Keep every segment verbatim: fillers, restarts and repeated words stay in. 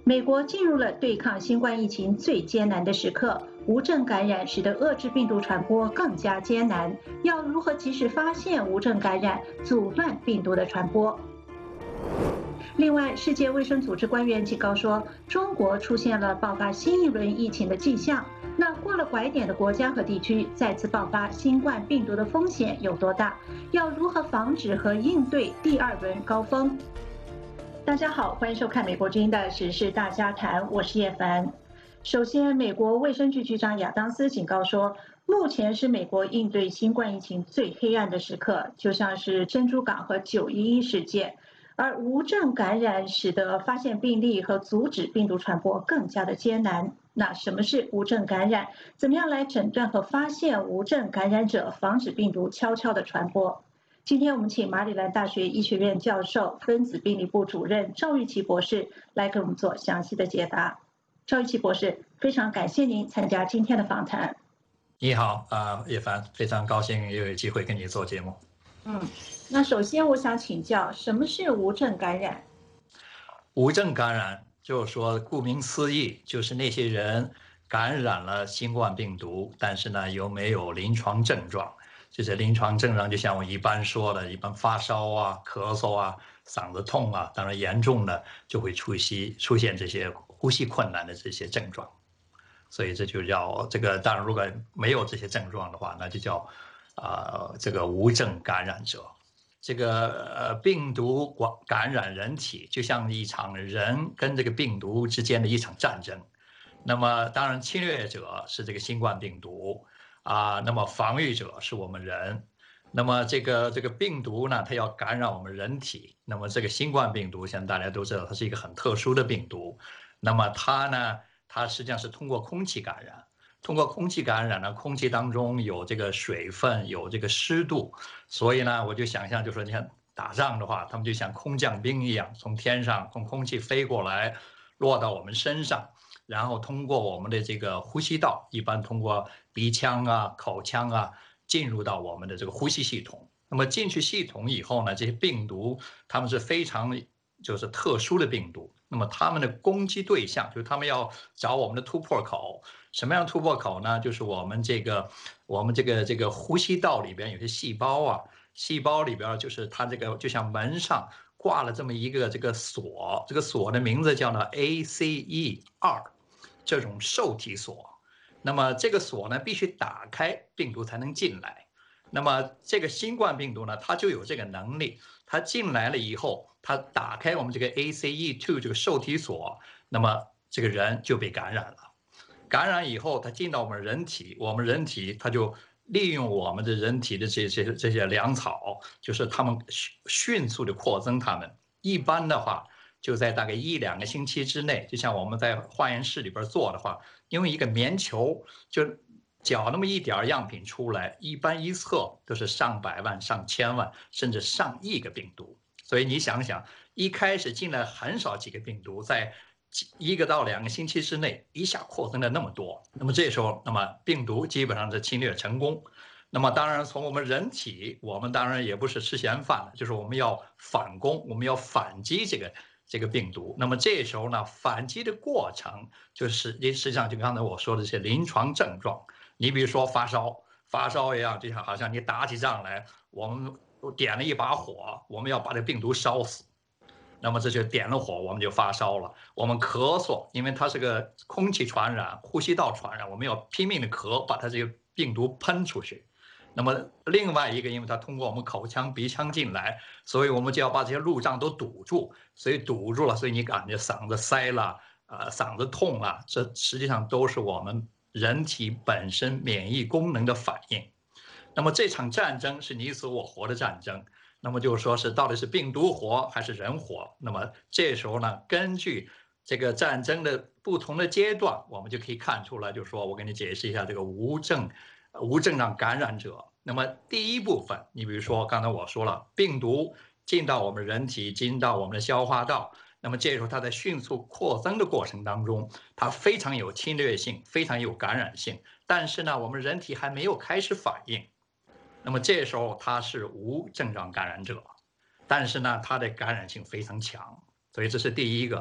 美国进入了对抗新冠疫情最艰难的时刻，无症感染使得遏制病毒传播更加艰难。要如何及时发现无症感染，阻断病毒的传播？另外，世界卫生组织官员警告说，中国出现了爆发新一轮疫情的迹象。那过了拐点的国家和地区再次爆发新冠病毒的风险有多大？要如何防止和应对第二轮高峰？大家好，欢迎收看美国之音的时事大家谈，我是叶凡。首先，美国卫生局局长亚当斯警告说，目前是美国应对新冠疫情最黑暗的时刻，就像是珍珠港和九一一事件。而无症感染使得发现病例和阻止病毒传播更加的艰难。那什么是无症感染？怎么样来诊断和发现无症感染者，防止病毒悄悄的传播？今天我们请马里兰大学医学院教授、分子病理部主任赵玉琪博士来给我们做详细的解答。赵玉琪博士，非常感谢您参加今天的访谈。 你好，啊、呃，叶凡，非常高兴又有机会跟你做节目。 嗯，那首先我想请教，什么是无症感染？ 无症感染就是说，顾名思义，就是那些人感染了新冠病毒，但是呢又没有临床症状。这些临床症状就像我一般说的，一般发烧啊、咳嗽啊、嗓子痛啊，当然严重的就会出现出现这些呼吸困难的这些症状。所以这就叫这个，当然如果没有这些症状的话，那就叫啊、呃、这个无症感染者。这个呃病毒感染人体，就像一场人跟这个病毒之间的一场战争。那么当然侵略者是这个新冠病毒啊，那么防御者是我们人。那么这个这个病毒呢，它要感染我们人体。那么这个新冠病毒，像大家都知道，它是一个很特殊的病毒。那么它呢，它实际上是通过空气感染。通过空气感染呢，空气当中有这个水分，有这个湿度，所以呢，我就想象，就说你看打仗的话，他们就像空降兵一样，从天上从空气飞过来，落到我们身上，然后通过我们的这个呼吸道，一般通过鼻腔啊、口腔啊，进入到我们的这个呼吸系统。那么进去系统以后呢，这些病毒它们是非常就是特殊的病毒。那么他们的攻击对象就是他们要找我们的突破口。什么样的突破口呢？就是我们这个我们这个这个呼吸道里边有些细胞啊，细胞里边就是它这个就像门上挂了这么一个这个锁，这个锁的名字叫做 A C E 二，这种受体锁。那么这个锁呢必须打开，病毒才能进来。那么这个新冠病毒呢，它就有这个能力，它进来了以后，它打开我们这个 A C E 二 这个受体锁，那么这个人就被感染了。感染以后，它进到我们人体，我们人体它就利用我们的人体的这些这些粮草，就是它们迅速的扩增它们。一般的话，就在大概一两个星期之内，就像我们在化验室里边做的话，因为一个棉球就搅那么一点样品出来，一般一测都是上百万、上千万，甚至上亿个病毒。所以你想想，一开始进来很少几个病毒，在一个到两个星期之内一下扩增了那么多，那么这时候，那么病毒基本上是侵略成功。那么当然从我们人体，我们当然也不是吃闲饭，就是我们要反攻，我们要反击这个这个病毒。那么这时候呢，反击的过程就是实际上就刚才我说的这些临床症状。你比如说发烧，发烧一样，就像好像你打起仗来，我们点了一把火，我们要把这病毒烧死。那么这就点了火，我们就发烧了。我们咳嗽，因为它是个空气传染、呼吸道传染，我们要拼命的咳，把它这个病毒喷出去。那么另外一个，因为它通过我们口腔、鼻腔进来，所以我们就要把这些路障都堵住。所以堵住了，所以你感觉嗓子塞了，呃，嗓子痛了，这实际上都是我们人体本身免疫功能的反应。那么这场战争是你死我活的战争。那么就是说是到底是病毒活还是人活？那么这时候呢，根据这个战争的不同的阶段，我们就可以看出来，就是说我给你解释一下这个无症无症状感染者。那么第一部分，你比如说刚才我说了，病毒进到我们人体，进到我们的消化道，那么这时候它在迅速扩增的过程当中，它非常有侵略性，非常有感染性，但是呢，我们人体还没有开始反应。那么这时候他是无症状感染者，但是呢，他的感染性非常强，所以这是第一个。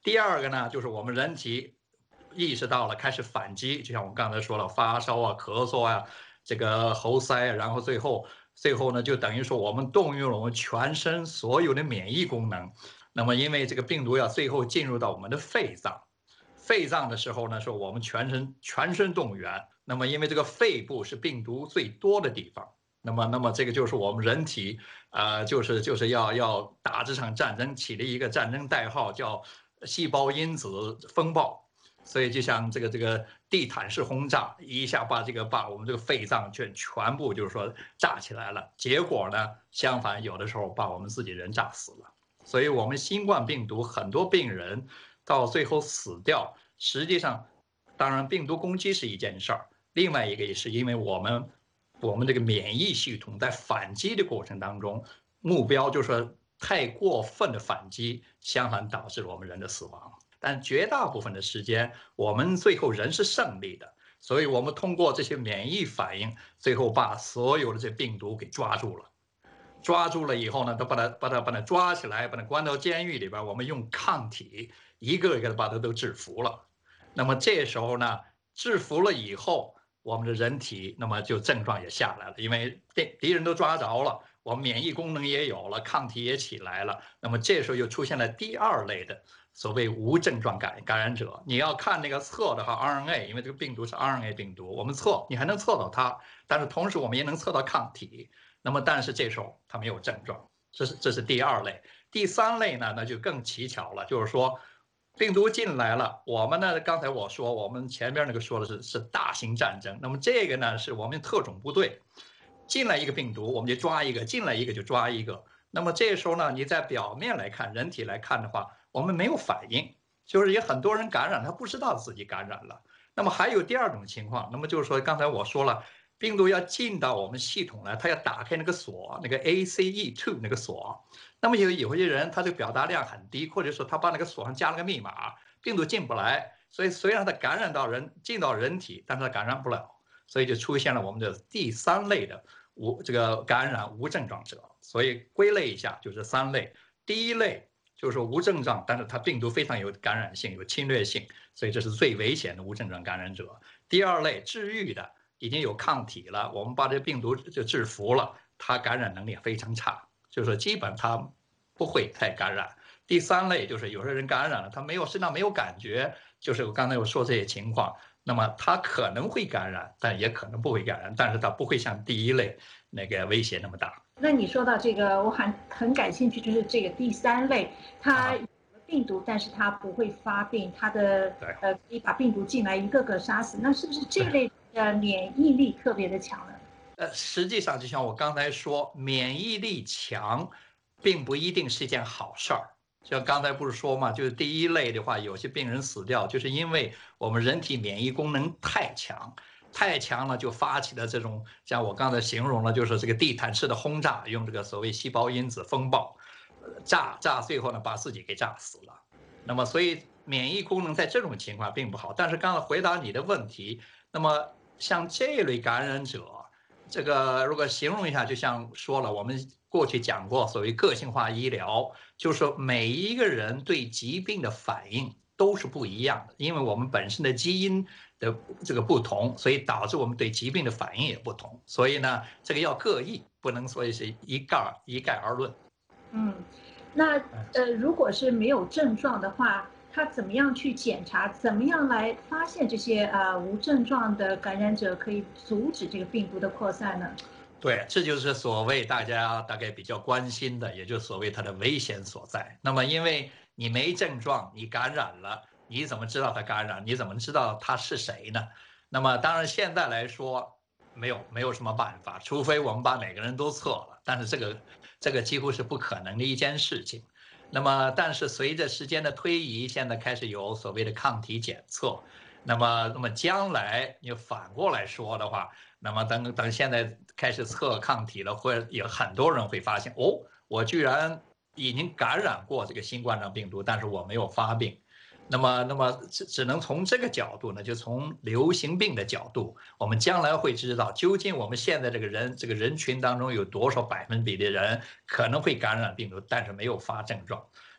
第二个呢，就是我们人体意识到了开始反击，就像我们刚才说了，发烧啊、咳嗽啊、这个喉塞，然后最后最后呢，就等于说我们动用了我们全身所有的免疫功能。那么因为这个病毒要最后进入到我们的肺脏。肺脏的时候呢，是我们全身全身动员。那么，因为这个肺部是病毒最多的地方，那么，那么这个就是我们人体，呃，就是就是要要打这场战争，起了一个战争代号，叫细胞因子风暴。所以，就像这个这个地毯式轰炸，一下把这个把我们这个肺脏全全部就是说炸起来了。结果呢，相反，有的时候把我们自己人炸死了。所以，我们新冠病毒很多病人到最后死掉，实际上，当然病毒攻击是一件事儿，另外一个也是因为我们我们这个免疫系统在反击的过程当中，目标就是说太过分的反击，相反导致我们人的死亡。但绝大部分的时间，我们最后人是胜利的，所以我们通过这些免疫反应，最后把所有的这病毒给抓住了。抓住了以后呢，都把它把它把它抓起来，把它关到监狱里边。我们用抗体一个一个的把它都制服了。那么这时候呢，制服了以后，我们的人体那么就症状也下来了，因为敌敌人都抓着了，我们免疫功能也有了，抗体也起来了。那么这时候又出现了第二类的所谓无症状感感染者。你要看那个测的话 R N A， 因为这个病毒是 R N A 病毒，我们测你还能测到它，但是同时我们也能测到抗体。那么，但是这时候它没有症状，这是这是第二类。第三类呢，那就更蹊跷了，就是说，病毒进来了，我们呢，刚才我说我们前面那个说的是是大型战争，那么这个呢是我们特种部队进来一个病毒，我们就抓一个，进来一个就抓一个。那么这时候呢，你在表面来看，人体来看的话，我们没有反应，就是有很多人感染，他不知道自己感染了。那么还有第二种情况，那么就是说刚才我说了。病毒要进到我们系统来，它要打开那个锁，那个 A C E 二 那个锁。那么有有些人他的表达量很低，或者说他把那个锁上加了个密码，病毒进不来。所以虽然它感染到人进到人体，但是它感染不了，所以就出现了我们的第三类的无这个感染无症状者。所以归类一下就是三类。第一类就是无症状，但是它病毒非常有感染性、有侵略性，所以这是最危险的无症状感染者。第二类治愈的。已经有抗体了，我们把这病毒就制服了，它感染能力非常差，就是基本它不会太感染。第三类就是有些人感染了，他没有身上没有感觉，就是我刚才我说这些情况，那么他可能会感染，但也可能不会感染，但是他不会像第一类那个威胁那么大。 那你说到这个，我很很感兴趣，就是这个第三类，它有病毒，但是它不会发病，它的呃可以把病毒进来一个个杀死，那是不是这类？呃，免疫力特别的强呢？ 呃，实际上就像我刚才说，免疫力强，并不一定是一件好事儿。像刚才不是说嘛，就是第一类的话，有些病人死掉，就是因为我们人体免疫功能太强，太强了就发起了这种，像我刚才形容了，就是这个地毯式的轰炸，用这个所谓细胞因子风暴，炸炸最后呢把自己给炸死了。那么所以免疫功能在这种情况并不好。但是刚才回答你的问题，那么。像这类感染者，这个如果形容一下，就像说了，我们过去讲过所谓个性化医疗，就是说每一个人对疾病的反应都是不一样的，因为我们本身的基因的这个不同，所以导致我们对疾病的反应也不同。所以呢，这个要各异，不能说是一概一概而论。 嗯，那呃，如果是没有症状的话。他怎么样去检查？怎么样来发现这些呃无症状的感染者，可以阻止这个病毒的扩散呢？ 对，这就是所谓大家大概比较关心的，也就是所谓它的危险所在。那么，因为你没症状，你感染了，你怎么知道他感染？你怎么知道他是谁呢？那么，当然现在来说，没有没有什么办法，除非我们把每个人都测了，但是这个这个几乎是不可能的一件事情。那么，但是随着时间的推移，现在开始有所谓的抗体检测。那么，那么将来你反过来说的话，那么等等现在开始测抗体了，会有很多人会发现，哦，我居然已经感染过这个新冠状病毒，但是我没有发病。那么，那么只只能从这个角度呢，就从流行病的角度，我们将来会知道，究竟我们现在这个人这个人群当中有多少百分比的人可能会感染病毒，但是没有发症状。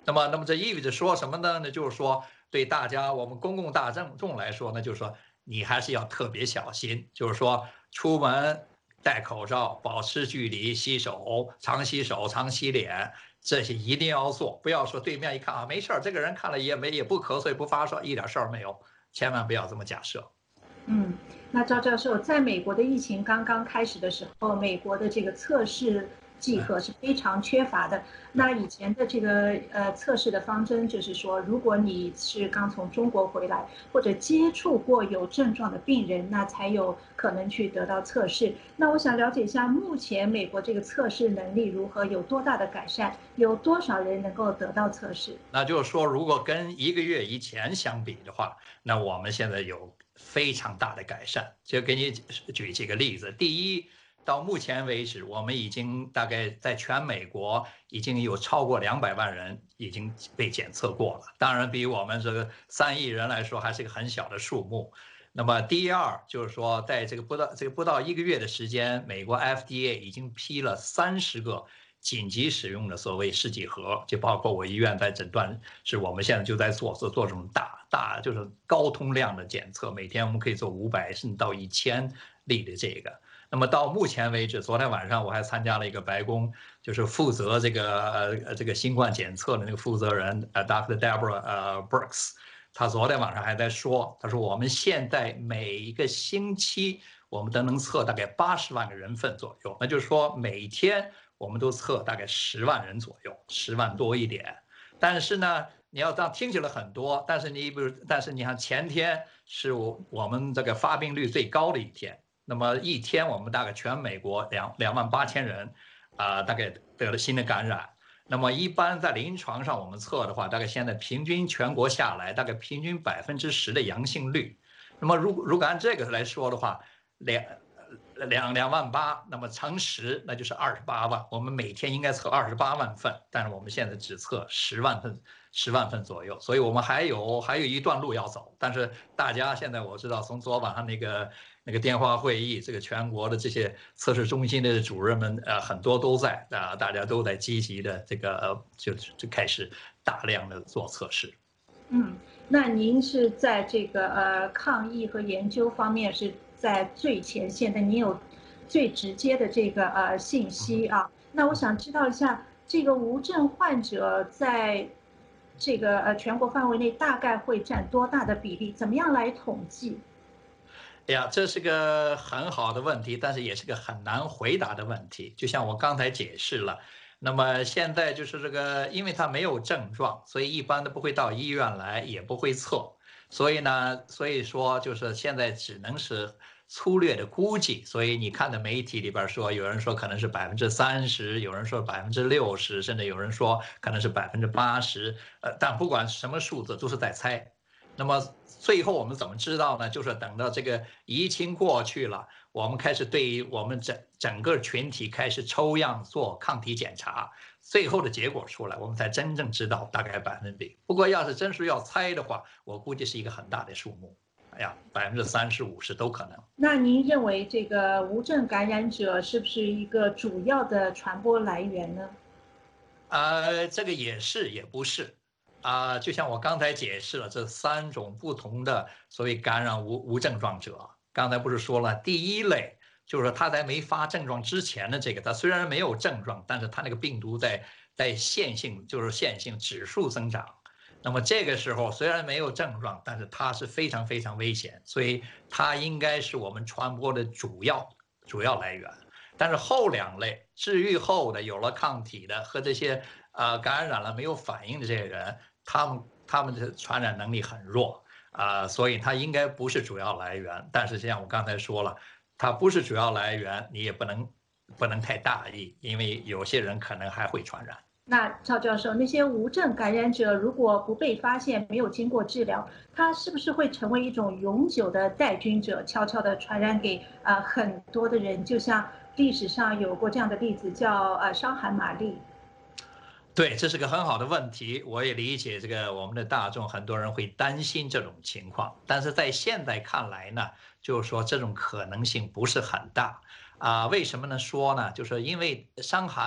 那么，那么这意味着说什么呢？那就是说，对大家我们公共大众众来说呢，就是说你还是要特别小心，就是说出门戴口罩、保持距离、洗手、常洗手、常洗脸，这些一定要做。不要说对面一看啊，没事儿，这个人看了也没也不咳嗽也不发烧，一点事儿没有，千万不要这么假设。 嗯，那赵教授，在美国的疫情刚刚开始的时候，美国的这个测试剂盒是非常缺乏的。那以前的这个呃测试的方针就是说，如果你是刚从中国回来，或者接触过有症状的病人，那才有可能去得到测试。那我想了解一下，目前美国这个测试能力如何，有多大的改善，有多少人能够得到测试？ 那就是说，如果跟一个月以前相比的话，那我们现在有非常大的改善。就给你举几个例子。第一，到目前为止，我们已经大概在全美国已经有超过两百万人已经被检测过了。当然，比我们这个三亿人来说，还是一个很小的数目。那么第二就是说，在这个不到这个不到一个月的时间，美国 F D A 已经批了三十个紧急使用的所谓试剂盒，就包括我医院在诊断，是我们现在就在做做做这种大大就是高通量的检测，每天我们可以做五百甚至到一千例的这个。那么到目前为止，昨天晚上我还参加了一个白宫，就是负责这个呃这个新冠检测的那个负责人呃 Doctor Deborah 呃 Birx，他昨天晚上还在说，他说我们现在每一个星期我们都能测大概八十万个人份左右，那就是说每天我们都测大概十万人左右，十万多一点。但是呢，你要这样听起来很多，但是你比如，但是你看前天是我我们这个发病率最高的一天。那么一天，我们大概全美国两两万八千人，啊、呃，大概得了新的感染。那么一般在临床上我们测的话，大概现在平均全国下来，大概平均百分之十的阳性率。那么如如果按这个来说的话，两两两万八，那么乘十，那就是二十八万。我们每天应该测二十八万份，但是我们现在只测十万份，十万份左右，所以我们还有还有一段路要走。但是大家现在我知道，从昨晚上那个那个电话会议，这个全国的这些测试中心的主任们，呃，很多都在啊，大家都在积极的这个呃就就开始大量的做测试。 嗯，那您是在这个呃抗疫和研究方面是在最前线的，您有最直接的这个呃信息啊。那我想知道一下，这个无症患者在这个呃全国范围内大概会占多大的比例？怎么样来统计？ 哎呀，这是个很好的问题，但是也是个很难回答的问题。就像我刚才解释了，那么现在就是这个，因为他没有症状，所以一般都不会到医院来，也不会测。所以呢，所以说就是现在只能是粗略的估计。所以你看的媒体里边说，有人说可能是百分之三十，有人说百分之六十，甚至有人说可能是百分之八十。呃，但不管什么数字，都是在猜。那么最后我们怎么知道呢？就是等到这个疫情过去了，我们开始对于我们整整个群体开始抽样做抗体检查，最后的结果出来，我们才真正知道大概百分比。不过要是真是要猜的话，我估计是一个很大的数目，哎呀，百分之三十五十都可能。 那您认为这个无症感染者是不是一个主要的传播来源呢？ 呃，这个也是，也不是。啊、呃就像我刚才解释了，这三种不同的所谓感染无无症状者。刚才不是说了，第一类就是说他在没发症状之前的这个，他虽然没有症状，但是他那个病毒在在线性就是线性指数增长。那么这个时候虽然没有症状，但是它是非常非常危险，所以它应该是我们传播的主要主要来源。但是后两类治愈后的有了抗体的和这些呃感染了没有反应的这些人，他们他们的传染能力很弱啊、呃，所以它应该不是主要来源。但是像我刚才说了，它不是主要来源，你也不能不能太大意，因为有些人可能还会传染。 那赵教授，那些无症感染者如果不被发现，没有经过治疗，他是不是会成为一种永久的带菌者，悄悄地传染给呃很多的人？就像历史上有过这样的例子，叫呃伤寒玛丽。 对，这是个很好的问题，我也理解这个我们的大众很多人会担心这种情况，但是在现在看来呢，就是说这种可能性不是很大啊、为什么呢？说呢，就是因为伤寒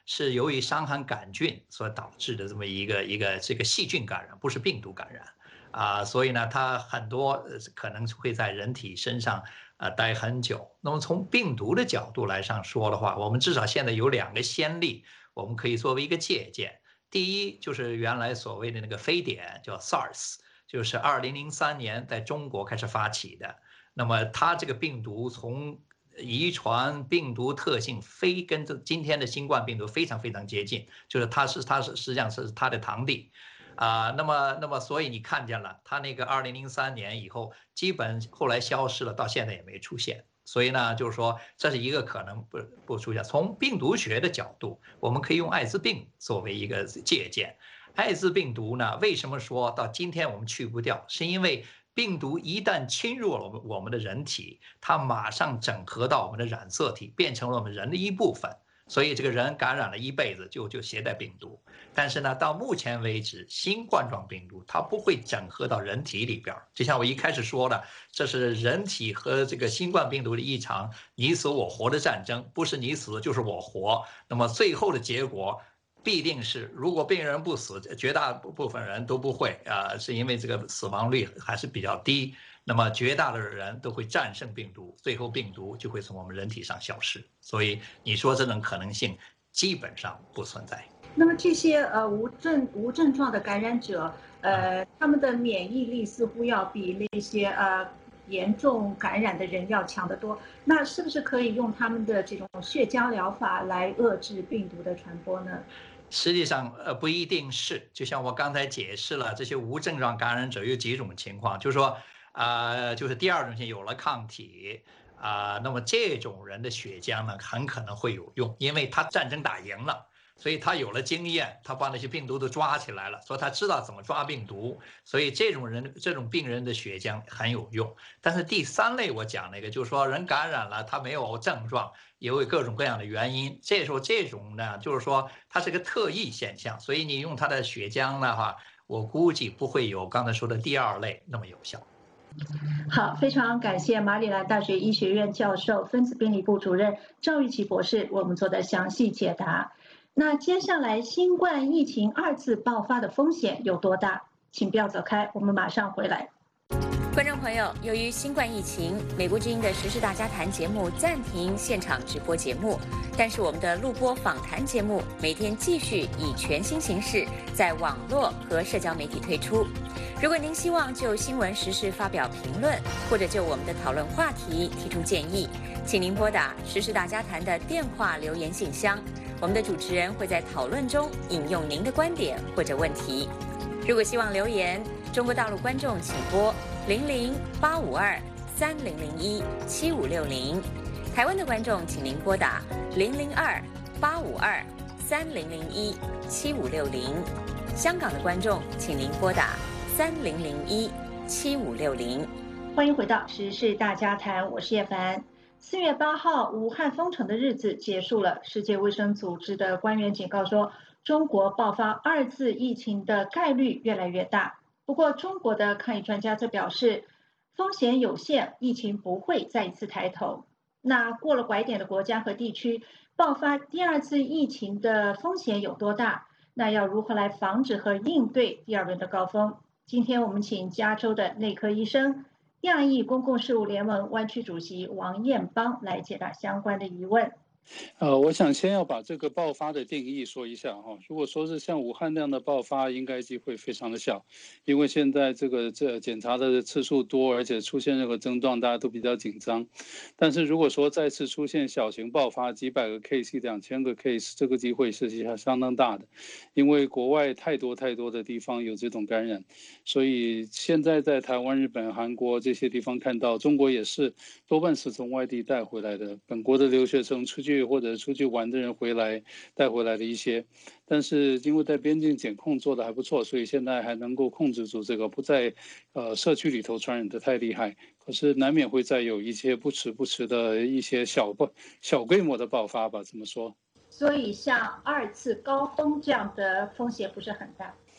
是由于伤寒杆菌所导致的这么一个一个这个细菌感染，不是病毒感染啊，所以呢，它很多可能会在人体身上呃待很久。那么从病毒的角度来上说的话，我们至少现在有两个先例，我们可以作为一个借鉴。第一就是原来所谓的那个非典叫 SARS， 就是二零零三年在中国开始发起的。那么它这个病毒从遗传病毒特性非跟这今天的新冠病毒非常非常接近，就是它是它是实际上是它的堂弟。啊、呃，那么那么所以你看见了，它那个二零零三年以后，基本后来消失了，到现在也没出现。所以呢，就是说这是一个可能不不出现。从病毒学的角度，我们可以用艾滋病作为一个借鉴。艾滋病毒呢，为什么说到今天我们去不掉？是因为病毒一旦侵入了我们的人体，它马上整合到我们的染色体，变成了我们人的一部分。所以这个人感染了一辈子就就携带病毒，但是呢，到目前为止，新冠状病毒它不会整合到人体里边。就像我一开始说的，这是人体和这个新冠病毒的一场你死我活的战争，不是你死就是我活。那么最后的结果必定是，如果病人不死，绝大部分人都不会啊、呃，是因为这个死亡率还是比较低。那么绝大的人都会战胜病毒，最后病毒就会从我们人体上消失。所以你说这种可能性基本上不存在。 那么这些呃无症无症状的感染者，呃，他们的免疫力似乎要比那些呃严重感染的人要强得多。那是不是可以用他们的这种血浆疗法来遏制病毒的传播呢？ 实际上，呃，不一定是。就像我刚才解释了，这些无症状感染者有几种情况，就是说。呃，就是第二种性有了抗体啊、呃，那么这种人的血浆呢，很可能会有用，因为他战争打赢了，所以他有了经验，他把那些病毒都抓起来了，所以他知道怎么抓病毒，所以这种人、这种病人的血浆很有用。但是第三类我讲那个，就是说人感染了，他没有症状，因为各种各样的原因，这时候这种呢，就是说它是个特异现象，所以你用他的血浆的话，我估计不会有刚才说的第二类那么有效。 好，非常感谢马里兰大学医学院教授、分子病理部主任赵玉琦博士为我们做的详细解答。那接下来，新冠疫情二次爆发的风险有多大？请不要走开，我们马上回来。 观众朋友，由于新冠疫情，美国之音的时事大家谈节目暂停现场直播节目，但是我们的录播访谈节目每天继续以全新形式在网络和社交媒体推出。如果您希望就新闻时事发表评论，或者就我们的讨论话题提出建议，请您拨打时事大家谈的电话留言信箱，我们的主持人会在讨论中引用您的观点或者问题。如果希望留言，中国大陆观众请拨零零八五二三零零一七五六零，台湾的观众请您拨打零零二八五二三零零一七五六零，香港的观众请您拨打三零零一七五六零。 欢迎回到时事大家谈，我是叶凡。四月八号，武汉封城的日子结束了。世界卫生组织的官员警告说，中国爆发二次疫情的概率越来越大。不过，中国的抗疫专家则表示，风险有限，疫情不会再一次抬头。那过了拐点的国家和地区，爆发第二次疫情的风险有多大？那要如何来防止和应对第二轮的高峰？今天我们请加州的内科医生、亚裔公共事务联盟湾区主席王彦邦来解答相关的疑问。 呃，我想先要把这个爆发的定义说一下哈。如果说是像武汉那样的爆发，应该机会非常的小，因为现在这个这检查的次数多，而且出现任何症状，大家都比较紧张。但是如果说再次出现小型爆发，几百个 case、两千个 case， 这个机会是相当大的，因为国外太多太多的地方有这种感染，所以现在在台湾、日本、韩国这些地方看到，中国也是多半是从外地带回来的，本国的留学生出去或者出去玩的人回来带回来的一些，但是因为在边境检控做的还不错，所以现在还能够控制住这个，不在呃社区里头传染的太厉害。可是难免会再有一些不时不时的一些小爆小规模的爆发吧，这么说。 所以像二次高峰这样的风险不是很大。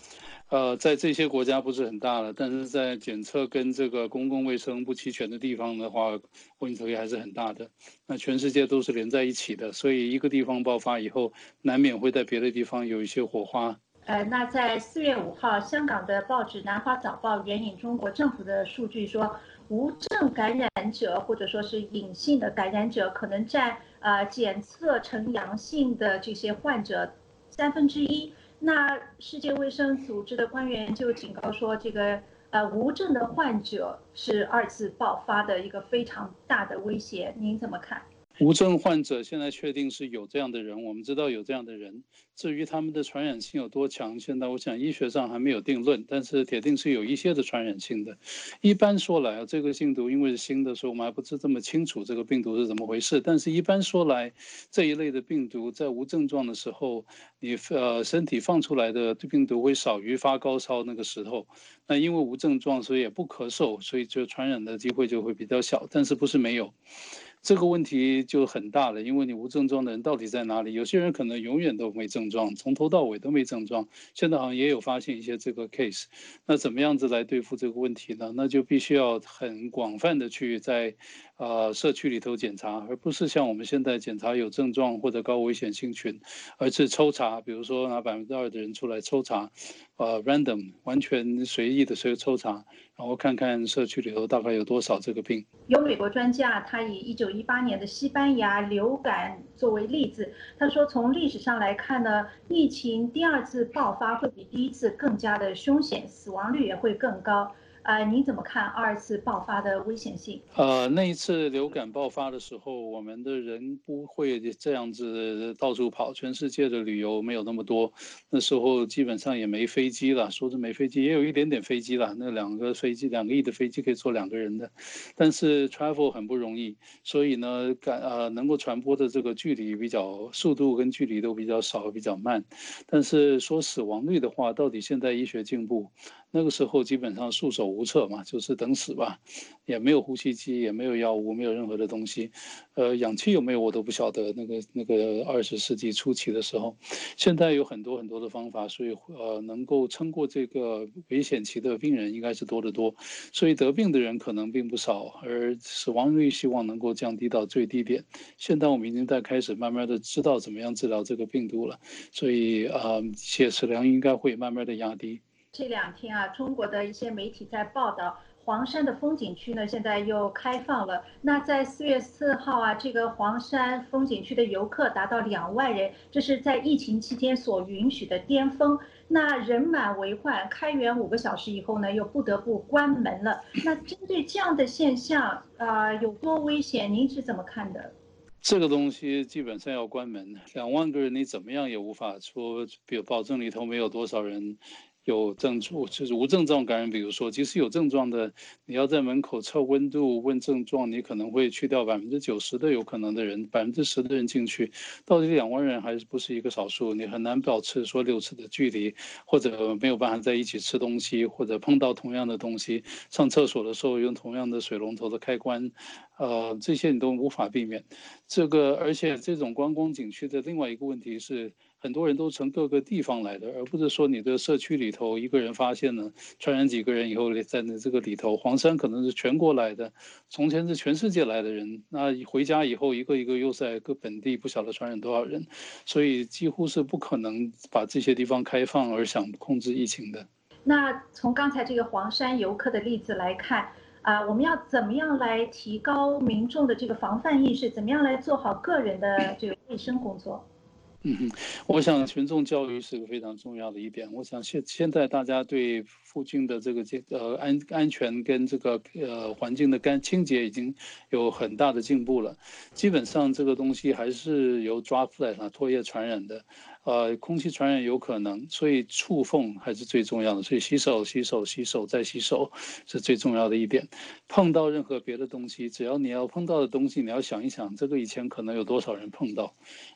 呃，在这些国家不是很大了，但是在检测跟这个公共卫生不齐全的地方的话，问题还是很大的。那全世界都是连在一起的，所以一个地方爆发以后，难免会在别的地方有一些火花。 呃，那在四月五号，香港的报纸《南华早报》援引中国政府的数据说，无症感染者或者说是隐性的感染者，可能占呃检测呈阳性的这些患者三分之一。那世界卫生组织的官员就警告说，这个呃无症的患者是二次爆发的一个非常大的威胁，您怎么看？ 无症患者现在确定是有这样的人，我们知道有这样的人。至于他们的传染性有多强，现在我想医学上还没有定论，但是铁定是有一些的传染性的。一般说来啊，这个病毒因为是新的，所以我们还不是这么清楚这个病毒是怎么回事。但是一般说来，这一类的病毒在无症状的时候，你呃身体放出来的病毒会少于发高烧那个时候。那因为无症状，所以也不咳嗽，所以就传染的机会就会比较小，但是不是没有。这个问题就很大了，因为你无症状的人到底在哪里？有些人可能永远都没症状，从头到尾都没症状。现在好像也有发现一些这个 case， 那怎么样子来对付这个问题呢？那就必须要很广泛的去在呃社区里头检查，而不是像我们现在检查有症状或者高危险性群，而是抽查，比如说拿百分之二的人出来抽查，呃 random 完全随意的随抽查，然后看看社区里头大概有多少这个病。 有美国专家，他以一九一八年的西班牙流感作为例子，他说从历史上来看呢，疫情第二次爆发会比第一次更加的凶险，死亡率也会更高。呃，你怎么看二次爆发的危险性？ 呃，那一次流感爆发的时候，我们的人不会这样子到处跑，全世界的旅游没有那么多，那时候基本上也没飞机了，说是没飞机，也有一点点飞机了，那两个飞机，两个亿的飞机可以坐两个人的，但是 travel 很不容易，所以呢，感呃能够传播的这个距离比较，速度跟距离都比较少，比较慢，但是说死亡率的话，到底现在医学进步？那个时候基本上束手无策嘛，就是等死吧，也没有呼吸机，也没有药物，没有任何的东西，呃，氧气有没有我都不晓得。那个那个二十世纪初期的时候，现在有很多很多的方法，所以呃，能够撑过这个危险期的病人应该是多得多，所以得病的人可能并不少，而死亡率希望能够降低到最低点。现在我们已经在开始慢慢的知道怎么样治疗这个病毒了，所以呃，血食量应该会慢慢的压低。 这两天啊，中国的一些媒体在报道，黄山的风景区呢，现在又开放了。那在四月四号啊，这个黄山风景区的游客达到两万人，这是在疫情期间所允许的巅峰。那人满为患，开园五个小时以后呢，又不得不关门了。那针对这样的现象，啊、呃，有多危险？您是怎么看的？ 这个东西基本上要关门，两万个人你怎么样也无法说，比如保证里头没有多少人有症状，就是无症状感染。比如说，即使有症状的，你要在门口测温度问症状，你可能会去掉百分之九十的有可能的人，百分之十的人进去，到底两万人还是不是一个少数？你很难保持说六尺的距离，或者没有办法在一起吃东西，或者碰到同样的东西，上厕所的时候用同样的水龙头的开关，呃，这些你都无法避免。这个，而且这种观光景区的另外一个问题是，很多人都从各个地方来的，而不是说你的社区里头一个人发现了传染几个人以后，在那这个里头，黄山可能是全国来的，从前是全世界来的人，那回家以后一个一个又在各本地不晓得传染多少人，所以几乎是不可能把这些地方开放而想控制疫情的。 那从刚才这个黄山游客的例子来看，啊、呃，我们要怎么样来提高民众的这个防范意识？怎么样来做好个人的这个卫生工作？ 嗯，我想群众教育是个非常重要的一点。我想现现在大家对附近的这个呃安安全跟这个呃环境的干清洁已经有很大的进步了。基本上这个东西还是由 droplet 啊唾液传染的，呃空气传染有可能，所以触碰还是最重要的。所以洗手、洗手、洗手再洗手是最重要的一点。碰到任何别的东西，只要你要碰到的东西，你要想一想，这个以前可能有多少人碰到。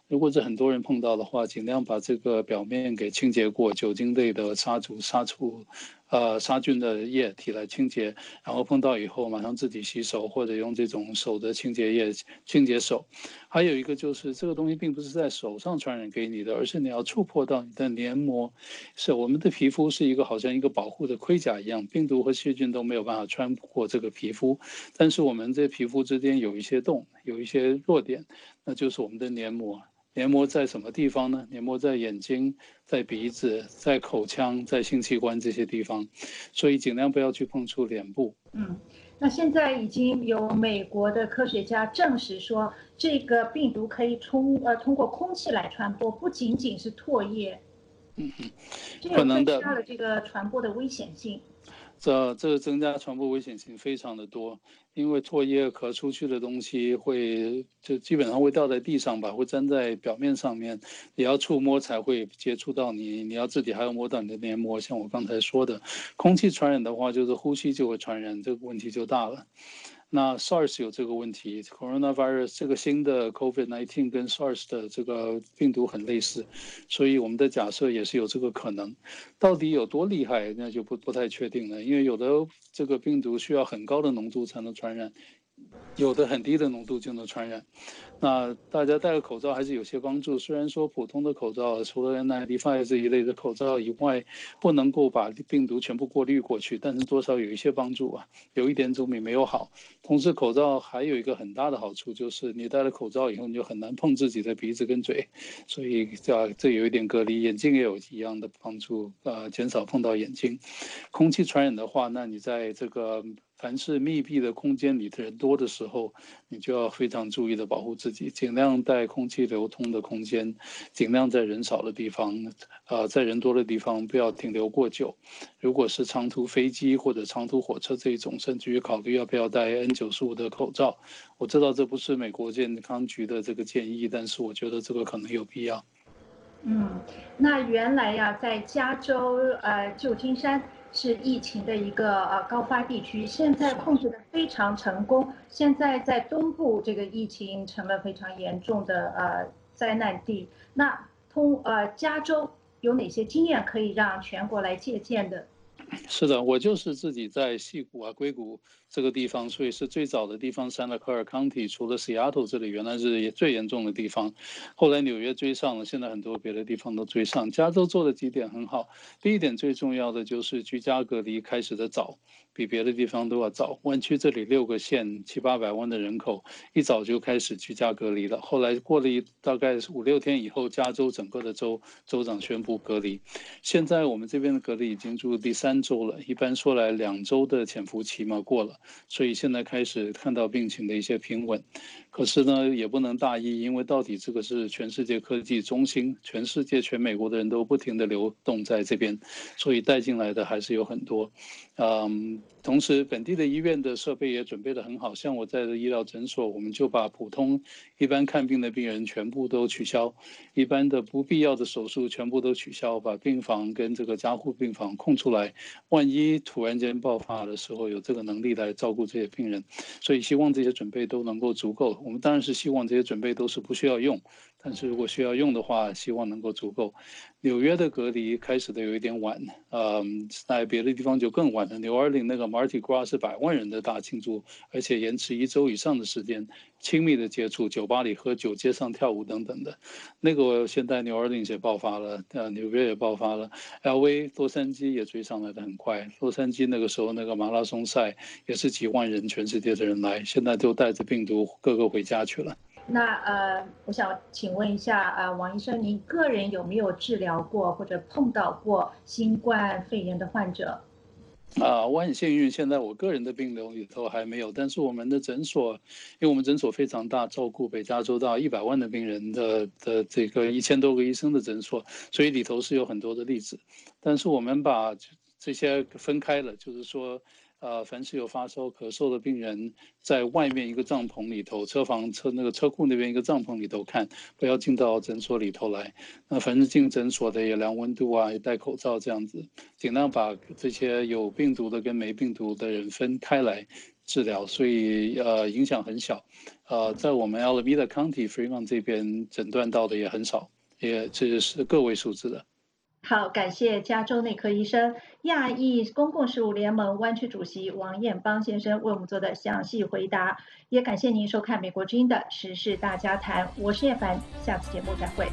如果是很多人碰到的话，尽量把这个表面给清洁过，酒精类的杀除杀除。呃，杀菌的液体来清洁，然后碰到以后马上自己洗手，或者用这种手的清洁液清洁手。还有一个就是这个东西并不是在手上传染给你的，而是你要触碰到你的黏膜。是我们的皮肤是一个好像一个保护的盔甲一样，病毒和细菌都没有办法穿过这个皮肤，但是我们这皮肤之间有一些洞，有一些弱点，那就是我们的黏膜。黏膜在什么地方呢？黏膜在眼睛、在鼻子、在口腔、在性器官这些地方，所以尽量不要去碰触脸部。 嗯，那现在已经有美国的科学家证实说，这个病毒可以通呃通过空气来传播，不仅仅是唾液。 嗯嗯， 这也增加了这个传播的危险性。 这这增加传播危险性非常的多，因为唾液咳出去的东西会就基本上会掉在地上吧，会粘在表面上面，也要触摸才会接触到你，你要自己还要摸到你的黏膜。像我刚才说的，空气传染的话，就是呼吸就会传染，这个问题就大了。那 SARS 有这个问题 ，coronavirus 这个新的 COVID 十九 跟 SARS 的这个病毒很类似，所以我们的假设也是有这个可能。到底有多厉害，那就不不太确定了，因为有的这个病毒需要很高的浓度才能传染，有的很低的浓度就能传染。那大家戴个口罩还是有些帮助，虽然说普通的口罩除了 N ninety five 这一类的口罩以外，不能够把病毒全部过滤过去，但是多少有一些帮助啊，有一点总比没有好。同时口罩还有一个很大的好处，就是你戴了口罩以后，你就很难碰自己的鼻子跟嘴，所以这这有一点隔离。眼镜也有一样的帮助，呃，减少碰到眼睛。空气传染的话，那你在这个凡是密闭的空间里的人多的时候，你就要非常注意的保护自己，尽量在空气流通的空间，尽量在人少的地方，呃，在人多的地方不要停留过久。如果是长途飞机或者长途火车这一种，甚至于考虑要不要戴 N 九十五 的口罩。我知道这不是美国健康局的这个建议，但是我觉得这个可能有必要。 嗯，那原来呀，在加州呃旧金山是疫情的一个呃高发地区，现在控制的非常成功。现在在东部这个疫情成了非常严重的呃灾难地。那通呃加州有哪些经验可以让全国来借鉴的？ 是的，我就是自己在矽谷啊、硅谷这个地方，所以是最早的地方。Santa Clara County 除了 Seattle 这里原来是最严重的地方，后来纽约追上了，现在很多别的地方都追上。加州做的几点很好，第一点最重要的就是居家隔离开始的早，比别的地方都要早。湾区这里六个县七八百万的人口，一早就开始居家隔离了。后来过了一大概五六天以后，加州整个的州州长宣布隔离。现在我们这边的隔离已经住第三周了，一般说来两周的潜伏期嘛过了，所以现在开始看到病情的一些平稳。可是呢，也不能大意，因为到底这个是全世界科技中心，全世界全美国的人都不停的流动在这边，所以带进来的还是有很多。嗯，同时本地的医院的设备也准备得很好，像我在的医疗诊所，我们就把普通一般看病的病人全部都取消，一般的不必要的手术全部都取消，把病房跟这个加护病房空出来，万一突然间爆发的时候有这个能力来照顾这些病人，所以希望这些准备都能够足够。我们当然是希望这些准备都是不需要用，但是如果需要用的话，希望能够足够。纽约的隔离开始的有一点晚，嗯，在别的地方就更晚了。纽尔林那个 Mardi Gras 是百万人的大庆祝，而且延迟一周以上的时间，亲密的接触，酒吧里喝酒，街上跳舞等等的。那个现在纽尔林也爆发了，呃，纽约也爆发了 ，L A 洛杉矶也追上来的很快。洛杉矶那个时候那个马拉松赛也是几万人，全世界的人来，现在都带着病毒个个回家去了。 那呃，我想请问一下，呃，王医生，您个人有没有治疗过或者碰到过新冠肺炎的患者？ 啊，我很幸运，现在我个人的病流里头还没有，但是我们的诊所，因为我们诊所非常大，照顾北加州到一百万的病人的的这个一千多个医生的诊所，所以里头是有很多的例子，但是我们把这些分开了，就是说。呃，凡是有发烧、咳嗽的病人，在外面一个帐篷里头，车房车那个车库那边一个帐篷里头看，不要进到诊所里头来。那凡是进诊所的也量温度啊，也戴口罩这样子，尽量把这些有病毒的跟没病毒的人分开来。 治疗，所以呃影响很小。呃，在我们 Alameda County Fremont 这边诊断到的也很少，也这是个位数字的。 好，感谢加州内科医生、亚裔公共事务联盟湾区主席王彦邦先生为我们做的详细回答，也感谢您收看美国之音的时事大家谈，我是叶凡，下次节目再会。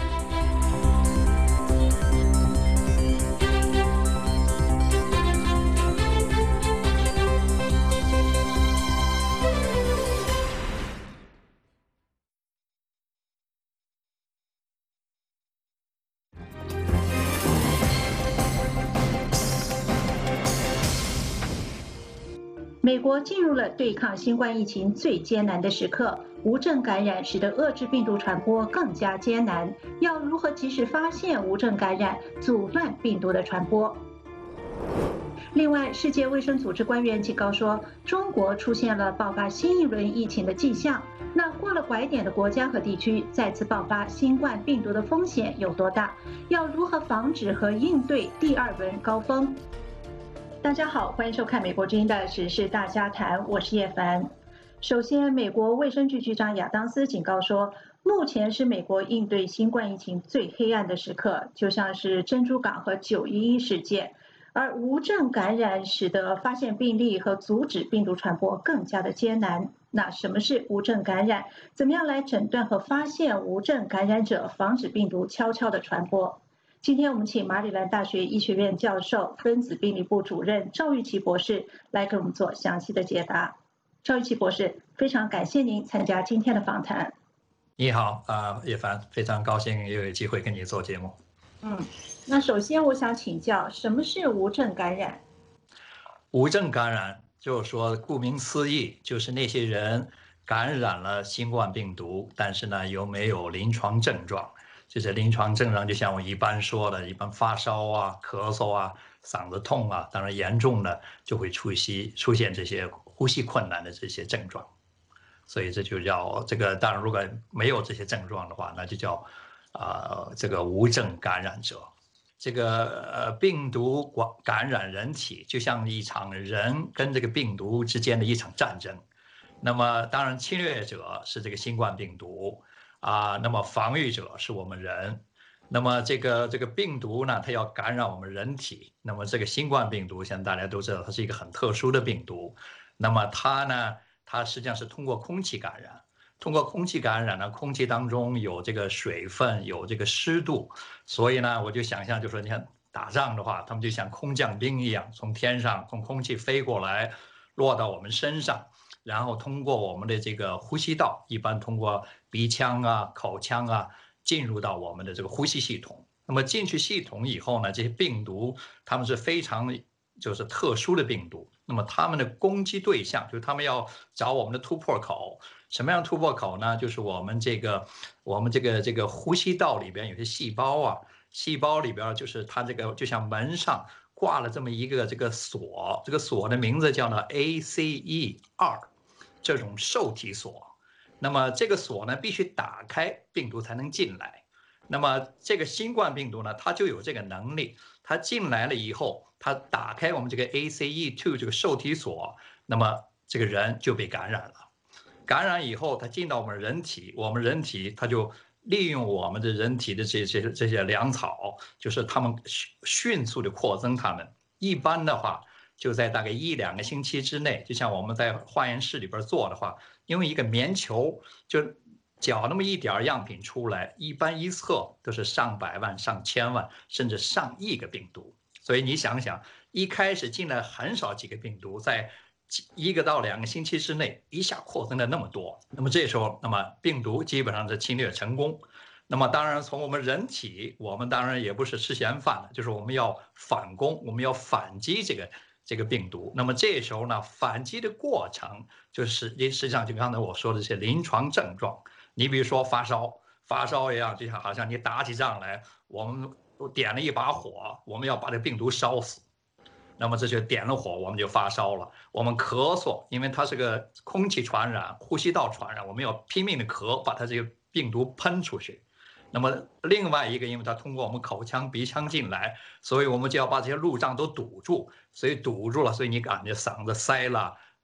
美国进入了对抗新冠疫情最艰难的时刻，无症感染使得遏制病毒传播更加艰难。要如何及时发现无症感染，阻断病毒的传播？另外，世界卫生组织官员警告说，中国出现了爆发新一轮疫情的迹象。那过了拐点的国家和地区再次爆发新冠病毒的风险有多大？要如何防止和应对第二轮高峰？大家好，欢迎收看美国之音的时事大家谈，我是叶凡。首先，美国卫生局局长亚当斯警告说，目前是美国应对新冠疫情最黑暗的时刻，就像是珍珠港和九一一事件。而无症感染使得发现病例和阻止病毒传播更加的艰难。那什么是无症感染？怎么样来诊断和发现无症感染者，防止病毒悄悄的传播？今天我们请马里兰大学医学院教授、分子病理部主任赵玉琦博士来给我们做详细的解答。赵玉琦博士，非常感谢您参加今天的访谈。 你好，啊、呃，叶凡，非常高兴又有机会跟你做节目。 嗯，那首先我想请教，什么是无症感染？ 无症感染就是说，顾名思义，就是那些人感染了新冠病毒，但是呢又没有临床症状。这些临床症状就像我一般说的，一般发烧啊、咳嗽啊、嗓子痛啊，当然严重的就会出现出现这些呼吸困难的这些症状。所以这就叫这个，当然如果没有这些症状的话，那就叫啊、呃、这个无症感染者。这个呃病毒感染人体，就像一场人跟这个病毒之间的一场战争。那么当然侵略者是这个新冠病毒。啊，那么防御者是我们人，那么这个这个病毒呢，它要感染我们人体。那么这个新冠病毒，现在大家都知道，它是一个很特殊的病毒。那么它呢，它实际上是通过空气感染，通过空气感染呢，空气当中有这个水分，有这个湿度，所以呢，我就想象，就说你看打仗的话，他们就像空降兵一样，从天上从空气飞过来，落到我们身上。然后通过我们的这个呼吸道，一般通过鼻腔啊、口腔啊，进入到我们的这个呼吸系统。那么进去系统以后呢，这些病毒它们是非常就是特殊的病毒。那么它们的攻击对象就是它们要找我们的突破口。什么样突破口呢？就是我们这个我们这个这个呼吸道里边有些细胞啊，细胞里边就是它这个就像门上挂了这么一个这个锁，这个锁的名字叫呢 A C E 二。这种受体锁，那么这个锁呢必须打开，病毒才能进来。那么这个新冠病毒呢，它就有这个能力，它进来了以后，它打开我们这个 A C E 二 这个受体锁，那么这个人就被感染了。感染以后，它进到我们人体，我们人体它就利用我们的人体的这些这些粮草，就是它们迅速的扩增它们。一般的话，就在大概一两个星期之内，就像我们在化验室里边做的话，因为一个棉球就搅那么一点样品出来，一般一测都是上百万、上千万，甚至上亿个病毒。所以你想想，一开始进来很少几个病毒，在一个到两个星期之内一下扩增了那么多，那么这时候，那么病毒基本上是侵略成功。那么当然，从我们人体，我们当然也不是吃闲饭的，就是我们要反攻，我们要反击这个。这个病毒，那么这时候呢，反击的过程就是实际上就刚才我说的这些临床症状。你比如说发烧，发烧一样，就像好像你打起仗来，我们点了一把火，我们要把这病毒烧死。那么这就点了火，我们就发烧了。我们咳嗽，因为它是个空气传染、呼吸道传染，我们要拼命的咳，把它这个病毒喷出去。那么另外一个，因为它通过我们口腔、鼻腔进来，所以我们就要把这些路障都堵住，所以堵住了，所以你感觉嗓子塞了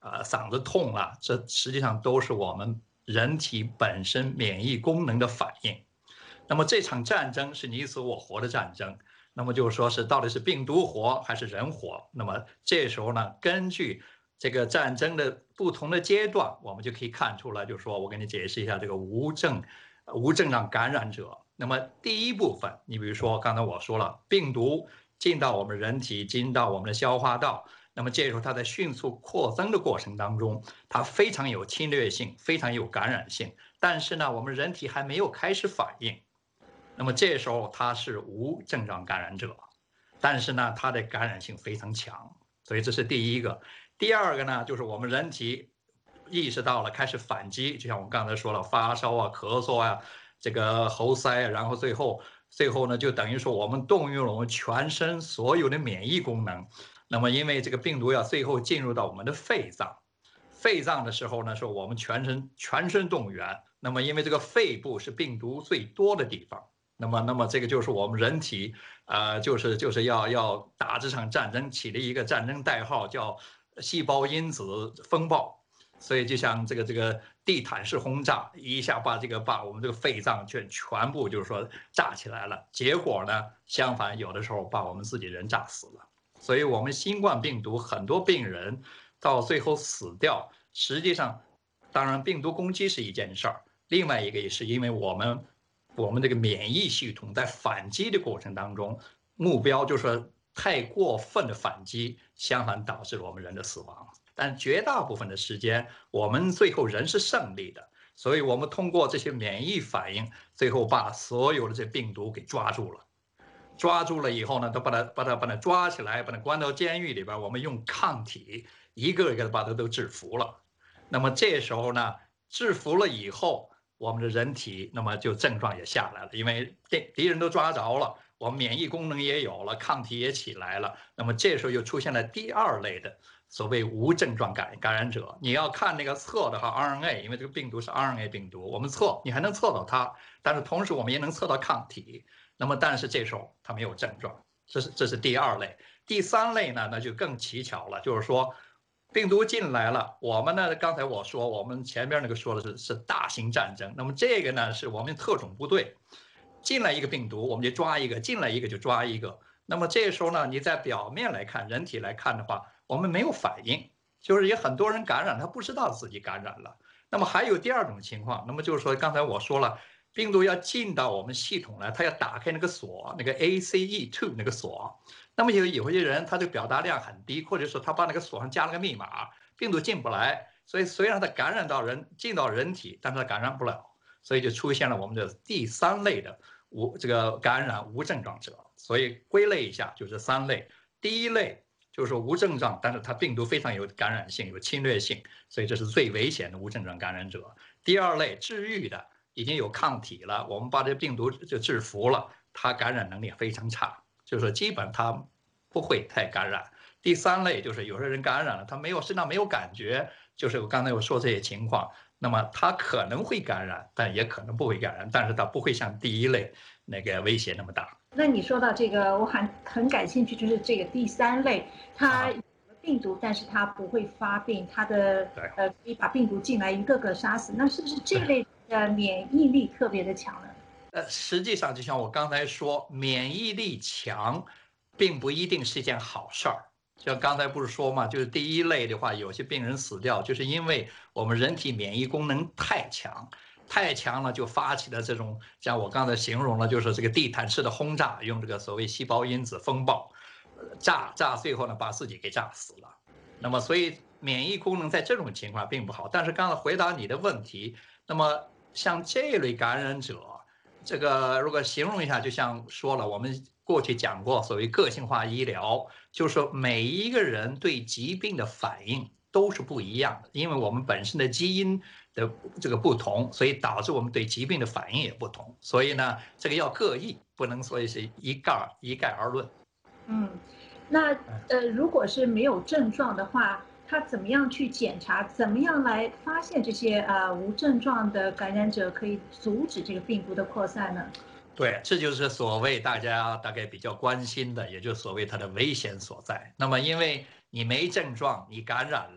呃嗓子痛了，这实际上都是我们人体本身免疫功能的反应。那么这场战争是你死我活的战争，那么就是说是到底是病毒活还是人活？那么这时候呢，根据这个战争的不同的阶段，我们就可以看出来，就是说我给你解释一下这个无症无症状感染者。那么第一部分，你比如说刚才我说了，病毒进到我们人体，进到我们的消化道，那么这时候它在迅速扩增的过程当中，它非常有侵略性，非常有感染性，但是呢，我们人体还没有开始反应。那么这时候它是无症状感染者，但是呢，它的感染性非常强，所以这是第一个。第二个呢，就是我们人体意识到了开始反击，就像我刚才说了，发烧啊、咳嗽啊、这个喉塞啊，然后最后最后呢，就等于说我们动用了我们全身所有的免疫功能。那么因为这个病毒要最后进入到我们的肺脏，肺脏的时候呢，是我们全身全身动员。那么因为这个肺部是病毒最多的地方。那么，那么这个就是我们人体，呃，就是就是要要打这场战争，起了一个战争代号，叫细胞因子风暴。所以就像这个这个地毯式轰炸，一下把这个把我们这个肺脏全全部就是说炸起来了。结果呢，相反有的时候把我们自己人炸死了。所以我们新冠病毒很多病人到最后死掉，实际上，当然病毒攻击是一件事儿，另外一个也是因为我们。我们这个免疫系统在反击的过程当中，目标就是说太过分的反击，相反导致了我们人的死亡。但绝大部分的时间，我们最后人是胜利的，所以我们通过这些免疫反应，最后把所有的这病毒给抓住了。抓住了以后呢，都把它把它把它抓起来，把它关到监狱里边，我们用抗体一个一个把它都制服了。那么这时候呢，制服了以后。我们的人体，那么就症状也下来了，因为敌敌人都抓着了，我们免疫功能也有了，抗体也起来了。那么这时候又出现了第二类的所谓无症状感感染者。你要看那个测的话 R N A， 因为这个病毒是 R N A 病毒，我们测你还能测到它，但是同时我们也能测到抗体。那么但是这时候它没有症状，这是这是第二类。第三类呢，那就更蹊跷了，就是说。病毒进来了，我们呢？刚才我说，我们前面那个说的是是大型战争，那么这个呢是我们特种部队，进来一个病毒，我们就抓一个，进来一个就抓一个。那么这时候呢，你在表面来看，人体来看的话，我们没有反应，就是有很多人感染，他不知道自己感染了。那么还有第二种情况，那么就是说刚才我说了，病毒要进到我们系统来，它要打开那个锁，那个 A C E 二 那个锁。那么有有些人他的表达量很低，或者说他把那个锁上加了个密码，病毒进不来，所以虽然它感染到人进到人体，但是它感染不了，所以就出现了我们的第三类的无这个感染无症状者。所以归类一下就是三类，第一类就是无症状，但是它病毒非常有感染性、有侵略性，所以这是最危险的无症状感染者。第二类治愈的已经有抗体了，我们把这病毒就制服了，它感染能力非常差。就是基本它不会太感染。第三类就是有些人感染了，他没有身上没有感觉，就是我刚才我说这些情况，那么他可能会感染，但也可能不会感染，但是他不会像第一类那个威胁那么大。 那你说到这个，我很很感兴趣，就是这个第三类，它有病毒，但是它不会发病，它的呃可以把病毒进来一个个杀死，那是不是这类的免疫力特别的强呢？ 呃，实际上就像我刚才说，免疫力强，并不一定是一件好事儿。像刚才不是说嘛，就是第一类的话，有些病人死掉，就是因为我们人体免疫功能太强，太强了就发起了这种，像我刚才形容了，就是这个地毯式的轰炸，用这个所谓细胞因子风暴，炸炸最后呢把自己给炸死了。那么所以免疫功能在这种情况并不好。但是刚才回答你的问题，那么像这类感染者。这个如果形容一下，就像说了，我们过去讲过所谓个性化医疗，就是说每一个人对疾病的反应都是不一样的，因为我们本身的基因的这个不同，所以导致我们对疾病的反应也不同。所以呢，这个要各异，不能说是一概一概而论。 嗯，那呃，如果是没有症状的话。他怎么样去检查？怎么样来发现这些呃无症状的感染者，可以阻止这个病毒的扩散呢？ 对，这就是所谓大家大概比较关心的，也就是所谓它的危险所在。那么，因为你没症状，你感染了，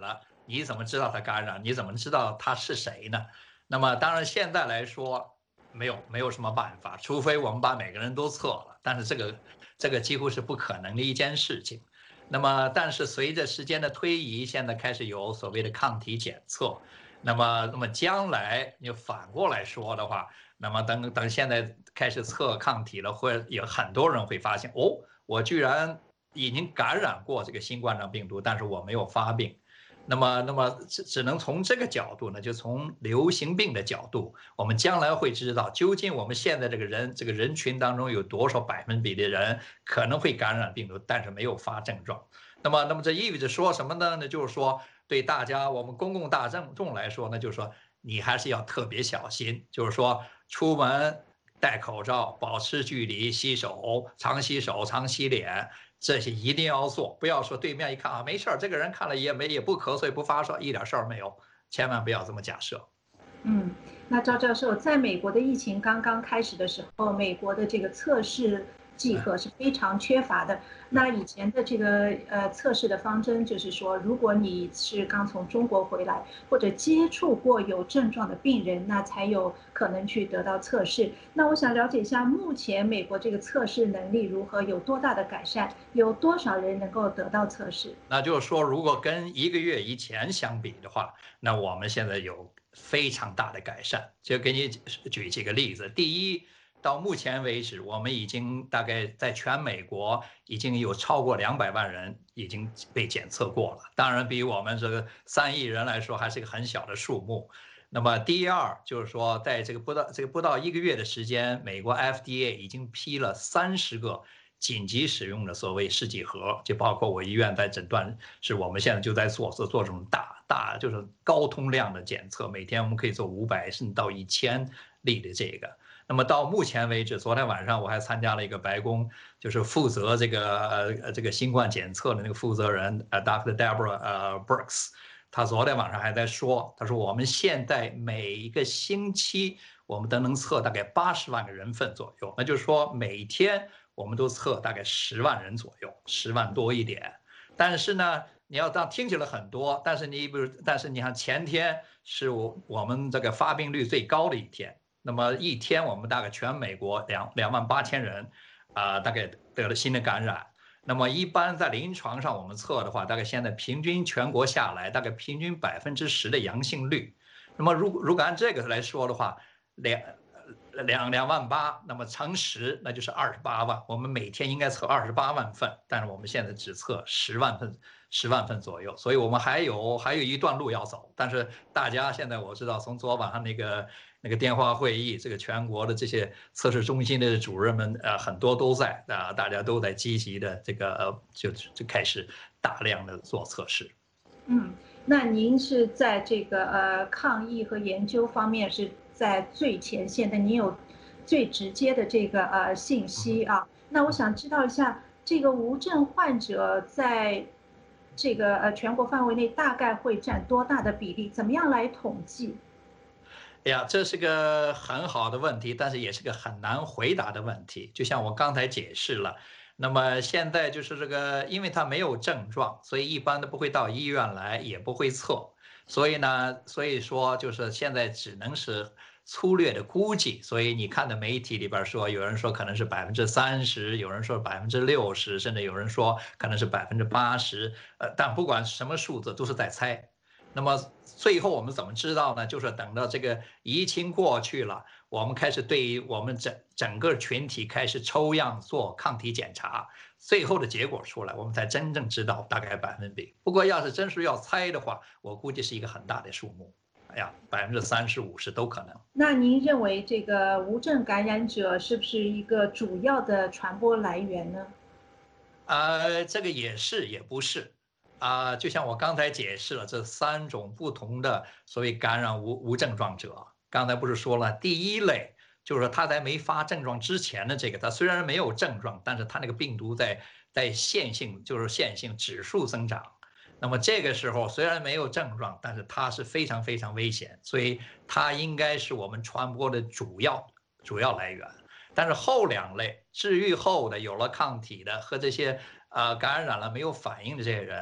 你怎么知道他感染？你怎么知道他是谁呢？那么当然现在来说没有没有什么办法，除非我们把每个人都测了，但是这个这个几乎是不可能的一件事情。那么但是随着时间的推移，现在开始有所谓的抗体检测。那么，那么将来你反过来说的话，那么等等现在开始测抗体了，会有很多人会发现，哦，我居然已经感染过这个新冠状病毒，但是我没有发病。那么，那么只只能从这个角度呢，就从流行病的角度，我们将来会知道，究竟我们现在这个人这个人群当中有多少百分比的人可能会感染病毒，但是没有发症状。那么，那么这意味着说什么呢？那就是说，对大家我们公共大众来说呢，就是说你还是要特别小心，就是说出门戴口罩、保持距离、洗手、常洗手、常洗脸。这些一定要做，不要说对面一看啊没事儿，这个人看了也没也不咳嗽也不发烧，一点事儿没有，千万不要这么假设。 嗯，那赵教授，在美国的疫情刚刚开始的时候，美国的这个测试剂盒是非常缺乏的。那以前的这个呃测试的方针就是说，如果你是刚从中国回来，或者接触过有症状的病人，那才有可能去得到测试。那我想了解一下，目前美国这个测试能力如何，有多大的改善，有多少人能够得到测试？ 那就是说，如果跟一个月以前相比的话，那我们现在有非常大的改善。就给你举几个例子，第一。到目前为止，我们已经大概在全美国已经有超过两百万人已经被检测过了。当然，比我们这个三亿人来说，还是一个很小的数目。那么，第二就是说，在这个不到这个不到一个月的时间，美国 F D A 已经批了三十个紧急使用的所谓试剂盒，就包括我医院在诊断，是我们现在就在做做做这种大大就是高通量的检测，每天我们可以做五百甚至到一千例的这个。那么到目前为止，昨天晚上我还参加了一个白宫，就是负责这个呃这个新冠检测的那个负责人呃 Doctor Deborah 呃 Birx， 他昨天晚上还在说，他说我们现在每一个星期我们都能测大概八十万个人份左右，那就是说每天我们都测大概十万人左右，十万多一点。但是呢，你要当听起来很多，但是你比如，但是你看前天是我我们这个发病率最高的一天。那么一天，我们大概全美国两两万八千人，啊、呃，大概得了新的感染。那么一般在临床上我们测的话，大概现在平均全国下来，大概平均百分之十的阳性率。那么如如果按这个来说的话，两两两万八，那么乘十，那就是二十八万。我们每天应该测二十八万份，但是我们现在只测十万份，十万份左右。所以我们还有还有一段路要走。但是大家现在我知道，从昨晚上那个。那个电话会议，这个全国的这些测试中心的主任们，呃，很多都在啊，大家都在积极的这个呃，就就开始大量的做测试。 嗯，那您是在这个呃抗疫和研究方面是在最前线的，您有最直接的这个呃信息啊。那我想知道一下，这个无症患者在这个呃全国范围内大概会占多大的比例？怎么样来统计？ 哎呀，这是个很好的问题，但是也是个很难回答的问题。就像我刚才解释了，那么现在就是这个，因为他没有症状，所以一般都不会到医院来，也不会测。所以呢，所以说就是现在只能是粗略的估计。所以你看的媒体里边说，有人说可能是百分之三十，有人说百分之六十，甚至有人说可能是百分之八十。呃，但不管什么数字，都是在猜。那么最后我们怎么知道呢？就是等到这个疫情过去了，我们开始对于我们整整个群体开始抽样做抗体检查，最后的结果出来，我们才真正知道大概百分比。不过要是真是要猜的话，我估计是一个很大的数目，哎呀，百分之三十五十都可能。 那您认为这个无症感染者是不是一个主要的传播来源呢？ 呃，这个也是，也不是。啊、呃，就像我刚才解释了这三种不同的所谓感染无无症状者，刚才不是说了，第一类就是说他在没发症状之前的这个，他虽然没有症状，但是他那个病毒在在线性就是线性指数增长，那么这个时候虽然没有症状，但是它是非常非常危险，所以它应该是我们传播的主要主要来源。但是后两类治愈后的有了抗体的和这些呃感染了没有反应的这些人，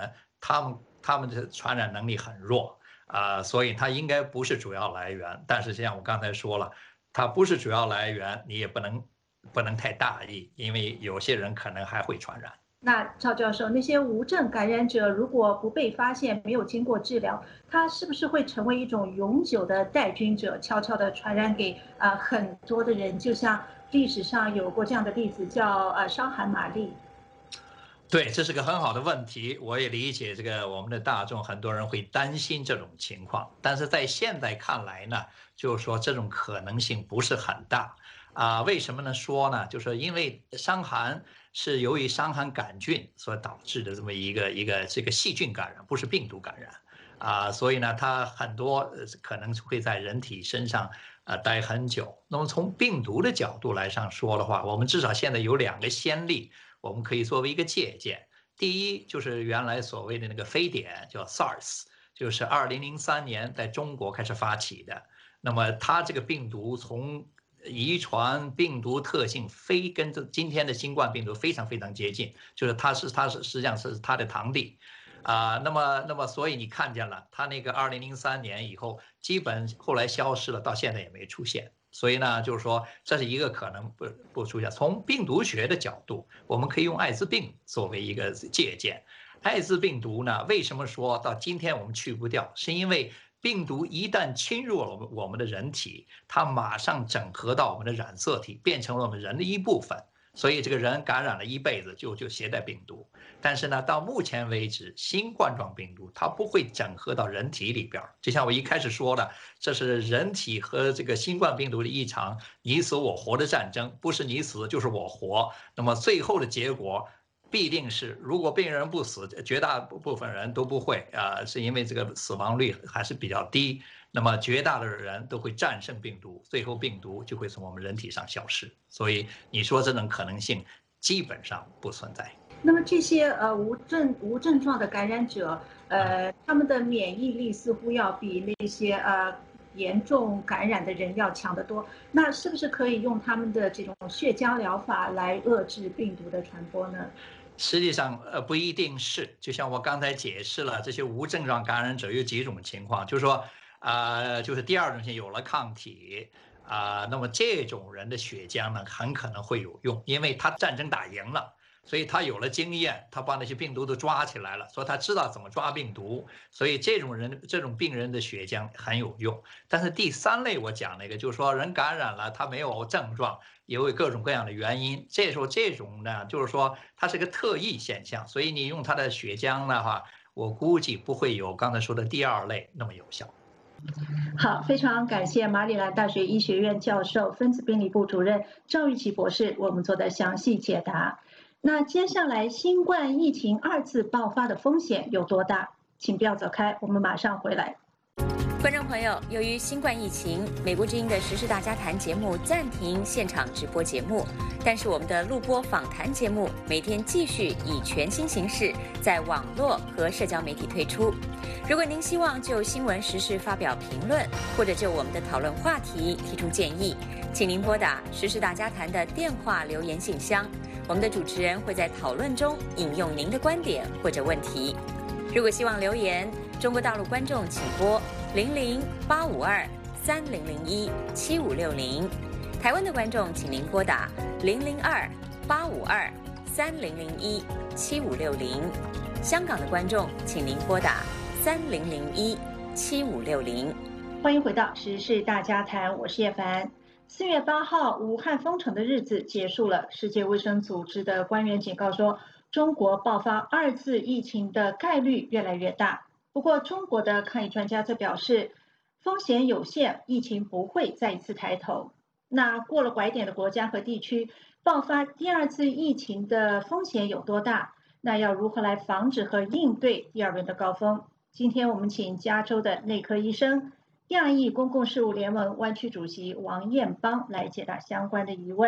他们他们的传染能力很弱啊、呃，所以它应该不是主要来源。但是像我刚才说了，它不是主要来源，你也不能不能太大意，因为有些人可能还会传染。 那赵教授，那些无症感染者如果不被发现，没有经过治疗，他是不是会成为一种永久的带菌者，悄悄地传染给啊、呃、很多的人？就像历史上有过这样的例子，叫呃伤寒玛丽。 对，这是个很好的问题，我也理解这个我们的大众很多人会担心这种情况，但是在现在看来呢，就是说这种可能性不是很大啊、呃。为什么呢？说呢，就是因为伤寒是由于伤寒杆菌所导致的这么一个一个这个细菌感染，不是病毒感染啊、呃，所以呢，它很多可能会在人体身上呃待很久。那么从病毒的角度来上说的话，我们至少现在有两个先例。我们可以作为一个借鉴。第一就是原来所谓的那个非典，叫 SARS， 就是二零零三年在中国开始发起的。那么它这个病毒从遗传病毒特性非跟这今天的新冠病毒非常非常接近，就是它是它是实际上是它的堂弟。啊、呃，那么那么所以你看见了，它那个二零零三年以后，基本后来消失了，到现在也没出现。所以呢，就是说这是一个可能不不出现。从病毒学的角度，我们可以用艾滋病作为一个借鉴。艾滋病毒呢，为什么说到今天我们去不掉？是因为病毒一旦侵入了我们我们的人体，它马上整合到我们的染色体，变成了我们人的一部分。所以这个人感染了一辈子就就携带病毒，但是呢，到目前为止，新冠状病毒它不会整合到人体里边。就像我一开始说的，这是人体和这个新冠病毒的一场你死我活的战争，不是你死就是我活。那么最后的结果必定是，如果病人不死，绝大部分人都不会啊、呃，是因为这个死亡率还是比较低。那么绝大的人都会战胜病毒，最后病毒就会从我们人体上消失。所以你说这种可能性基本上不存在。 那么这些呃无症无症状的感染者，呃，他们的免疫力似乎要比那些呃严重感染的人要强得多。那是不是可以用他们的这种血浆疗法来遏制病毒的传播呢？ 实际上，呃，不一定是。就像我刚才解释了，这些无症状感染者有几种情况，就是说。啊、呃，就是第二种性有了抗体啊、呃，那么这种人的血浆呢，很可能会有用，因为他战争打赢了，所以他有了经验，他把那些病毒都抓起来了，所以他知道怎么抓病毒，所以这种人这种病人的血浆很有用。但是第三类我讲那个，就是说人感染了，他没有症状，因为各种各样的原因，这时候这种呢，就是说它是个特异现象，所以你用他的血浆的话，我估计不会有刚才说的第二类那么有效。 好，非常感谢马里兰大学医学院教授、分子病理部主任赵玉琦博士为我们做的详细解答。那接下来，新冠疫情二次爆发的风险有多大？请不要走开，我们马上回来。 观众朋友，由于新冠疫情，美国之音的时事大家谈节目暂停现场直播节目，但是我们的录播访谈节目每天继续以全新形式在网络和社交媒体推出。如果您希望就新闻时事发表评论，或者就我们的讨论话题提出建议，请您拨打时事大家谈的电话留言信箱，我们的主持人会在讨论中引用您的观点或者问题。如果希望留言，中国大陆观众请拨零零八五二三零零一七五六零，台湾的观众请您拨打零零二八五二三零零一七五六零，香港的观众请您拨打三零零一七五六零。 欢迎回到时事大家谈，我是叶凡。四月八号，武汉封城的日子结束了，世界卫生组织的官员警告说，中国爆发二次疫情的概率越来越大。不过，中国的抗疫专家则表示，风险有限，疫情不会再一次抬头。那过了拐点的国家和地区，爆发第二次疫情的风险有多大？那要如何来防止和应对第二轮的高峰？今天我们请加州的内科医生、亚裔公共事务联盟湾区主席王彦邦来解答相关的疑问。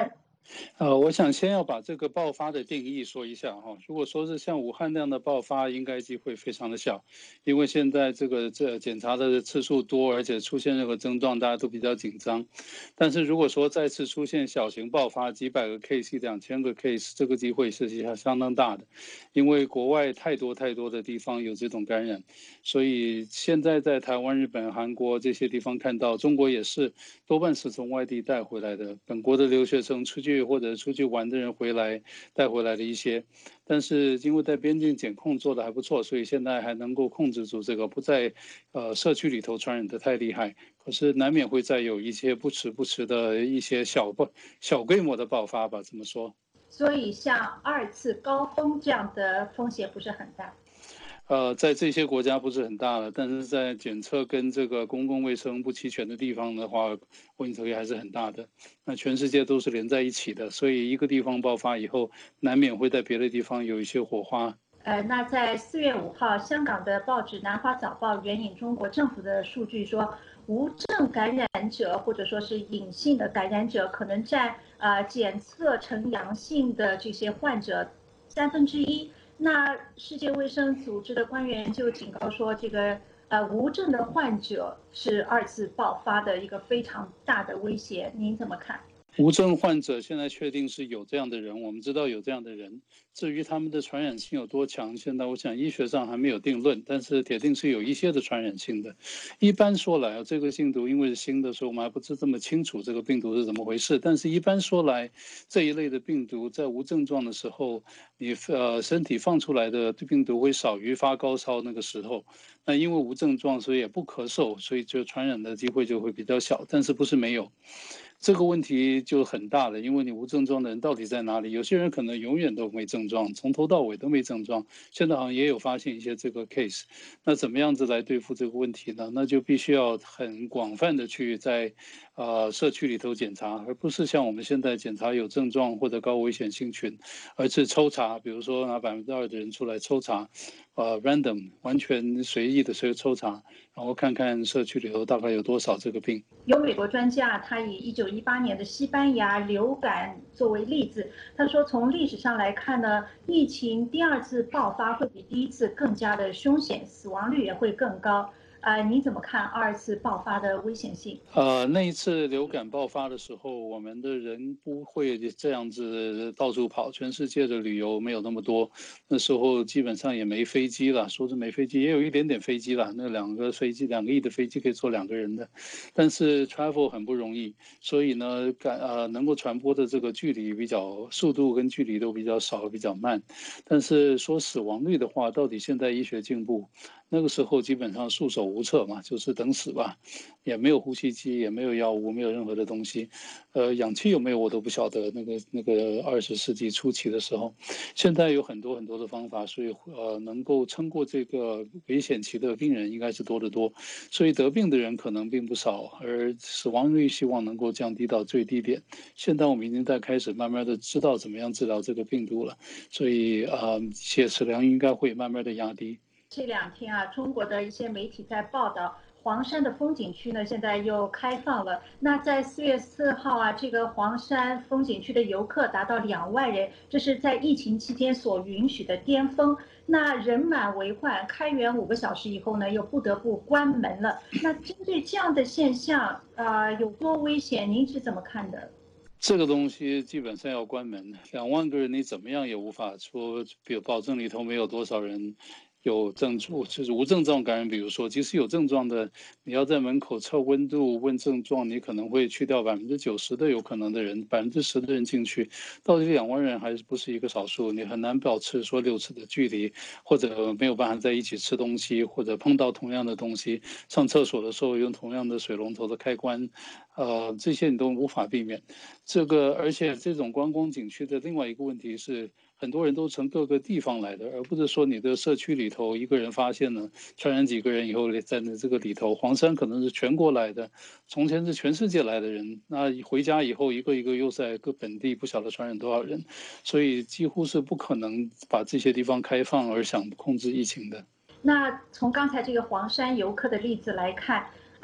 呃，我想先要把这个爆发的定义说一下哈。如果说是像武汉那样的爆发，应该机会非常的小，因为现在这个这检查的次数多，而且出现任何症状，大家都比较紧张。但是如果说再次出现小型爆发，几百个 case、两千个 case，这个机会是相当大的，因为国外太多太多的地方有这种感染，所以现在在台湾、日本、韩国这些地方看到，中国也是多半是从外地带回来的，本国的留学生出去或者出去玩的人回来带回来的一些，但是因为在边境检控做的还不错，所以现在还能够控制住这个，不在呃社区里头传染的太厉害。可是难免会再有一些不时不时的一些小爆小规模的爆发吧，这么说。 所以像二次高峰这样的风险不是很大。 呃，在这些国家不是很大了，但是在检测跟这个公共卫生不齐全的地方的话，问题还是很大的。那全世界都是连在一起的，所以一个地方爆发以后，难免会在别的地方有一些火花。 呃，那在四月五号，香港的报纸《南华早报》援引中国政府的数据说，无症感染者或者说是隐性的感染者，可能占呃检测呈阳性的这些患者三分之一。那世界卫生组织的官员就警告说，这个呃无症的患者是二次爆发的一个非常大的威胁，您怎么看？ 无症患者现在确定是有这样的人，我们知道有这样的人。至于他们的传染性有多强，现在我想医学上还没有定论，但是铁定是有一些的传染性的。一般说来，这个病毒因为是新的，所以我们还不是这么清楚这个病毒是怎么回事。但是一般说来，这一类的病毒在无症状的时候，你呃身体放出来的病毒会少于发高烧那个时候。那因为无症状，所以也不咳嗽，所以就传染的机会就会比较小，但是不是没有。这个问题就很大了，因为你无症状的人到底在哪里？有些人可能永远都没症状，从头到尾都没症状。现在好像也有发现一些这个 case， 那怎么样子来对付这个问题呢？那就必须要很广泛的去在呃社区里头检查，而不是像我们现在检查有症状或者高危险性群，而是抽查，比如说拿百分之二的人出来抽查，呃 random 完全随意的随抽查，然后看看社区里头大概有多少这个病。 有美国专家，他以一九一八年的西班牙流感作为例子，他说从历史上来看呢，疫情第二次爆发会比第一次更加的凶险，死亡率也会更高。呃，你怎么看二次爆发的危险性？ 呃，那一次流感爆发的时候，我们的人不会这样子到处跑，全世界的旅游没有那么多，那时候基本上也没飞机了，说是没飞机，也有一点点飞机了，那两个飞机，两个亿的飞机可以坐两个人的，但是 travel 很不容易，所以呢，感呃能够传播的这个距离比较，速度跟距离都比较少，比较慢，但是说死亡率的话，到底现在医学进步？那个时候基本上束手无策嘛，就是等死吧，也没有呼吸机，也没有药物，没有任何的东西，呃，氧气有没有我都不晓得。那个那个二十世纪初期的时候，现在有很多很多的方法，所以呃，能够撑过这个危险期的病人应该是多得多，所以得病的人可能并不少，而死亡率希望能够降低到最低点。现在我们已经在开始慢慢的知道怎么样治疗这个病毒了，所以呃，血死量应该会慢慢的压低。 这两天啊，中国的一些媒体在报道，黄山的风景区呢，现在又开放了。那在四月四号啊，这个黄山风景区的游客达到两万人，这是在疫情期间所允许的巅峰。那人满为患，开园五个小时以后呢，又不得不关门了。那针对这样的现象，啊，有多危险？您是怎么看的？ 这个东西基本上要关门，两万个人你怎么样也无法说，比如保证里头没有多少人有症状，就是无症状感染。比如说，即使有症状的，你要在门口测温度问症状，你可能会去掉百分之九十的有可能的人，百分之十的人进去，到底两万人还是不是一个少数？你很难保持说六尺的距离，或者没有办法在一起吃东西，或者碰到同样的东西，上厕所的时候用同样的水龙头的开关。呃，这些你都无法避免。这个，而且这种观光景区的另外一个问题是，很多人都从各个地方来的，而不是说你的社区里头一个人发现了，传染几个人以后在这个里头，黄山可能是全国来的，从前是全世界来的人，那回家以后一个一个又在各本地不晓得传染多少人，所以几乎是不可能把这些地方开放而想控制疫情的。 那从刚才这个黄山游客的例子来看。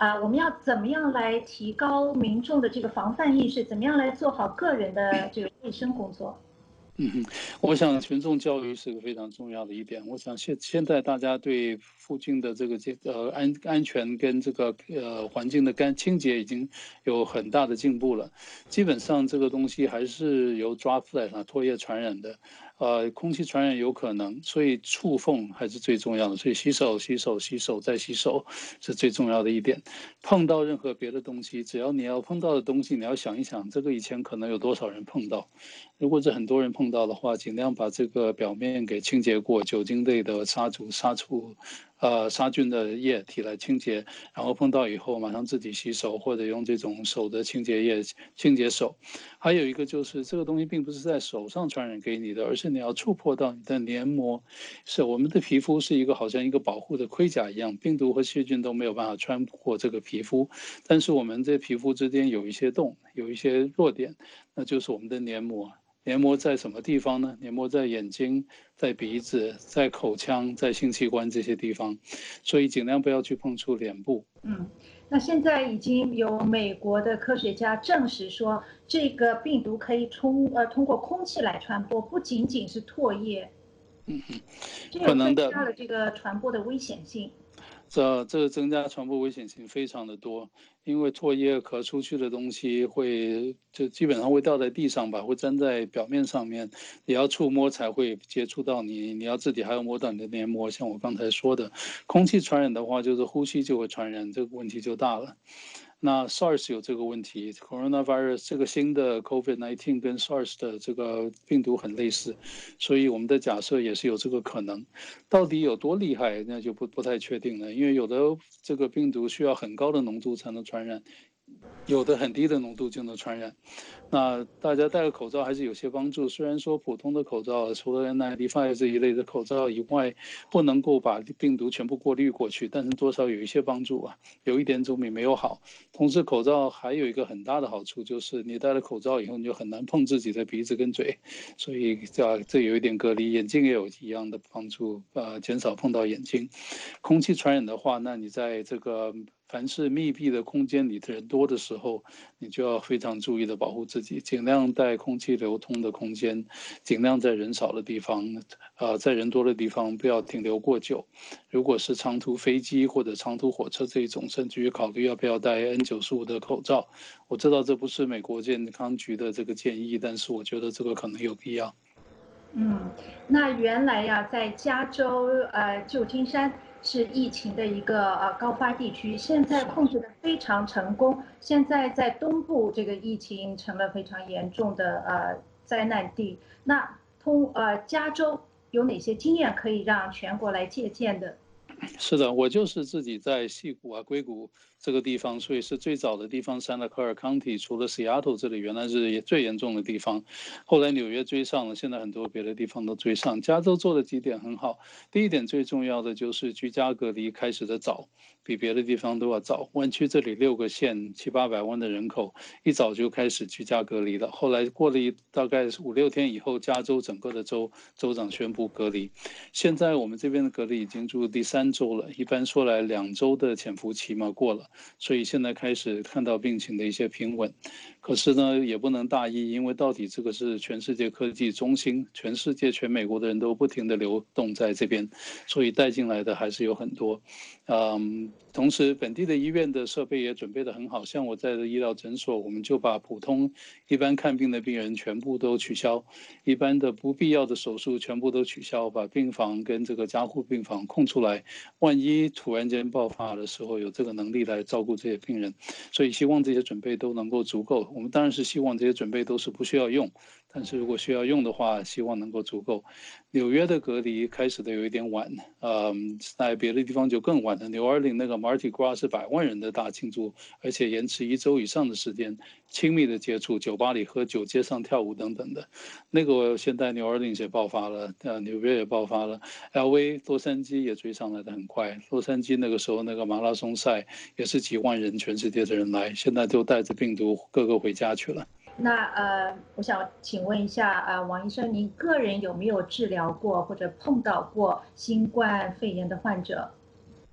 啊、呃，我们要怎么样来提高民众的这个防范意识？怎么样来做好个人的这个卫生工作？ 嗯，我想群众教育是个非常重要的一点。我想现现在大家对附近的这个呃安安全跟这个呃环境的干清洁已经有很大的进步了。基本上这个东西还是由 droplet 啊唾液传染的，呃空气传染有可能，所以触碰还是最重要的。所以洗手、洗手、洗手再洗手是最重要的一点。碰到任何别的东西，只要你要碰到的东西，你要想一想，这个以前可能有多少人碰到。如果是很多人碰到的话，尽量把这个表面给清洁过，酒精类的杀除、杀除，呃，杀菌的液体来清洁。然后碰到以后，马上自己洗手，或者用这种手的清洁液清洁手。还有一个就是，这个东西并不是在手上传染给你的，而是你要触碰到你的黏膜。是我们的皮肤是一个好像一个保护的盔甲一样，病毒和细菌都没有办法穿过这个皮肤，但是我们这皮肤之间有一些洞，有一些弱点，那就是我们的黏膜。黏膜在什么地方呢？黏膜在眼睛、在鼻子、在口腔、在性器官这些地方，所以尽量不要去碰触脸部。 嗯，那现在已经有美国的科学家证实说，这个病毒可以通呃通过空气来传播，不仅仅是唾液。 嗯哼， 这也增加了这个传播的危险性。 这这增加传播危险性非常的多，因为唾液咳出去的东西会就基本上会掉在地上吧，会粘在表面上面，也要触摸才会接触到你，你要自己还要摸到你的黏膜。像我刚才说的，空气传染的话，就是呼吸就会传染，这个问题就大了。那 SARS 有这个问题 ，coronavirus 这个新的 COVID 十九 跟 SARS 的这个病毒很类似，所以我们的假设也是有这个可能。到底有多厉害，那就不不太确定了，因为有的这个病毒需要很高的浓度才能传染，有的很低的浓度就能传染。那大家戴个口罩还是有些帮助，虽然说普通的口罩除了 N 九十五 这一类的口罩以外，不能够把病毒全部过滤过去，但是多少有一些帮助啊，有一点总比没有好。同时口罩还有一个很大的好处，就是你戴了口罩以后，你就很难碰自己的鼻子跟嘴，所以这这有一点隔离。眼镜也有一样的帮助，呃，减少碰到眼睛。空气传染的话，那你在这个凡是密闭的空间里的人多的时候，你就要非常注意的保护自己，尽量在空气流通的空间，尽量在人少的地方，呃，在人多的地方不要停留过久。如果是长途飞机或者长途火车这种，甚至于考虑要不要戴 N 九十五 的口罩。我知道这不是美国健康局的这个建议，但是我觉得这个可能有必要。 嗯，那原来呀，在加州呃旧金山是疫情的一个呃高发地区，现在控制的非常成功。现在在东部这个疫情成了非常严重的呃灾难地。那通呃加州有哪些经验可以让全国来借鉴的？ 是的，我就是自己在矽谷啊、硅谷这个地方，所以是最早的地方。Santa Clara County 除了 Seattle 这里原来是最严重的地方，后来纽约追上了，现在很多别的地方都追上。加州做的几点很好，第一点最重要的就是居家隔离开始的早，比别的地方都要早。湾区这里六个县七八百万的人口，一早就开始居家隔离了。后来过了一大概五六天以后，加州整个的州州长宣布隔离。现在我们这边的隔离已经住第三周了，一般说来两周的潜伏期嘛过了，所以现在开始看到病情的一些平稳。可是呢，也不能大意，因为到底这个是全世界科技中心，全世界全美国的人都不停的流动在这边，所以带进来的还是有很多。嗯，同时本地的医院的设备也准备得很好，像我在的医疗诊所，我们就把普通一般看病的病人全部都取消，一般的不必要的手术全部都取消，把病房跟这个加护病房空出来，万一突然间爆发的时候有这个能力来照顾这些病人，所以希望这些准备都能够足够。我们当然是希望这些准备都是不需要用，但是如果需要用的话，希望能够足够。纽约的隔离开始的有一点晚，嗯，在别的地方就更晚了。纽尔领那个 Mardi Gras 是百万人的大庆祝，而且延迟一周以上的时间，亲密的接触，酒吧里喝酒，街上跳舞等等的。那个现在纽尔领也爆发了，呃，纽约也爆发了 ，L A 洛杉矶也追上来的很快。洛杉矶那个时候那个马拉松赛也是几万人，全世界的人来，现在都带着病毒个个回家去了。 那呃，我想请问一下，呃，王医生，您个人有没有治疗过或者碰到过新冠肺炎的患者？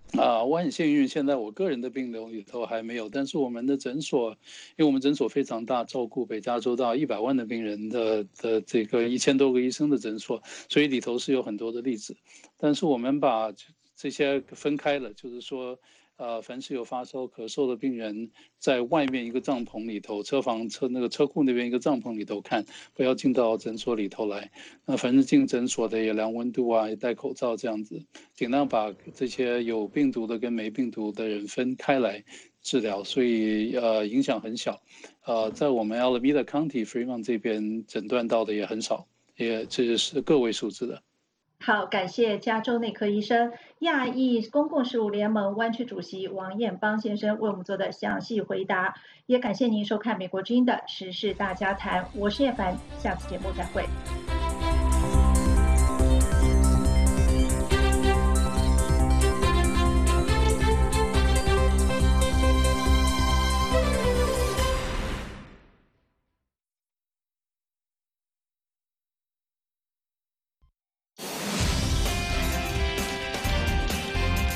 啊，我很幸运，现在我个人的病流里头还没有，但是我们的诊所，因为我们诊所非常大，照顾北加州到一百万的病人的的这个一千多个医生的诊所，所以里头是有很多的例子，但是我们把这些分开了，就是说。呃，凡是有发烧、咳嗽的病人，在外面一个帐篷里头，车房车那个车库那边一个帐篷里头看，不要进到诊所里头来。那凡是进诊所的也量温度啊，也戴口罩这样子，尽量把这些有病毒的跟没病毒的人分开来治疗，所以呃影响很小。呃，在我们 Alameda County、Fremont 这边诊断到的也很少，也这是个位数字的。 好，感谢加州内科医生、亚裔公共事务联盟湾区主席王彦邦先生为我们做的详细回答，也感谢您收看美国之音的时事大家谈，我是叶凡，下次节目再会。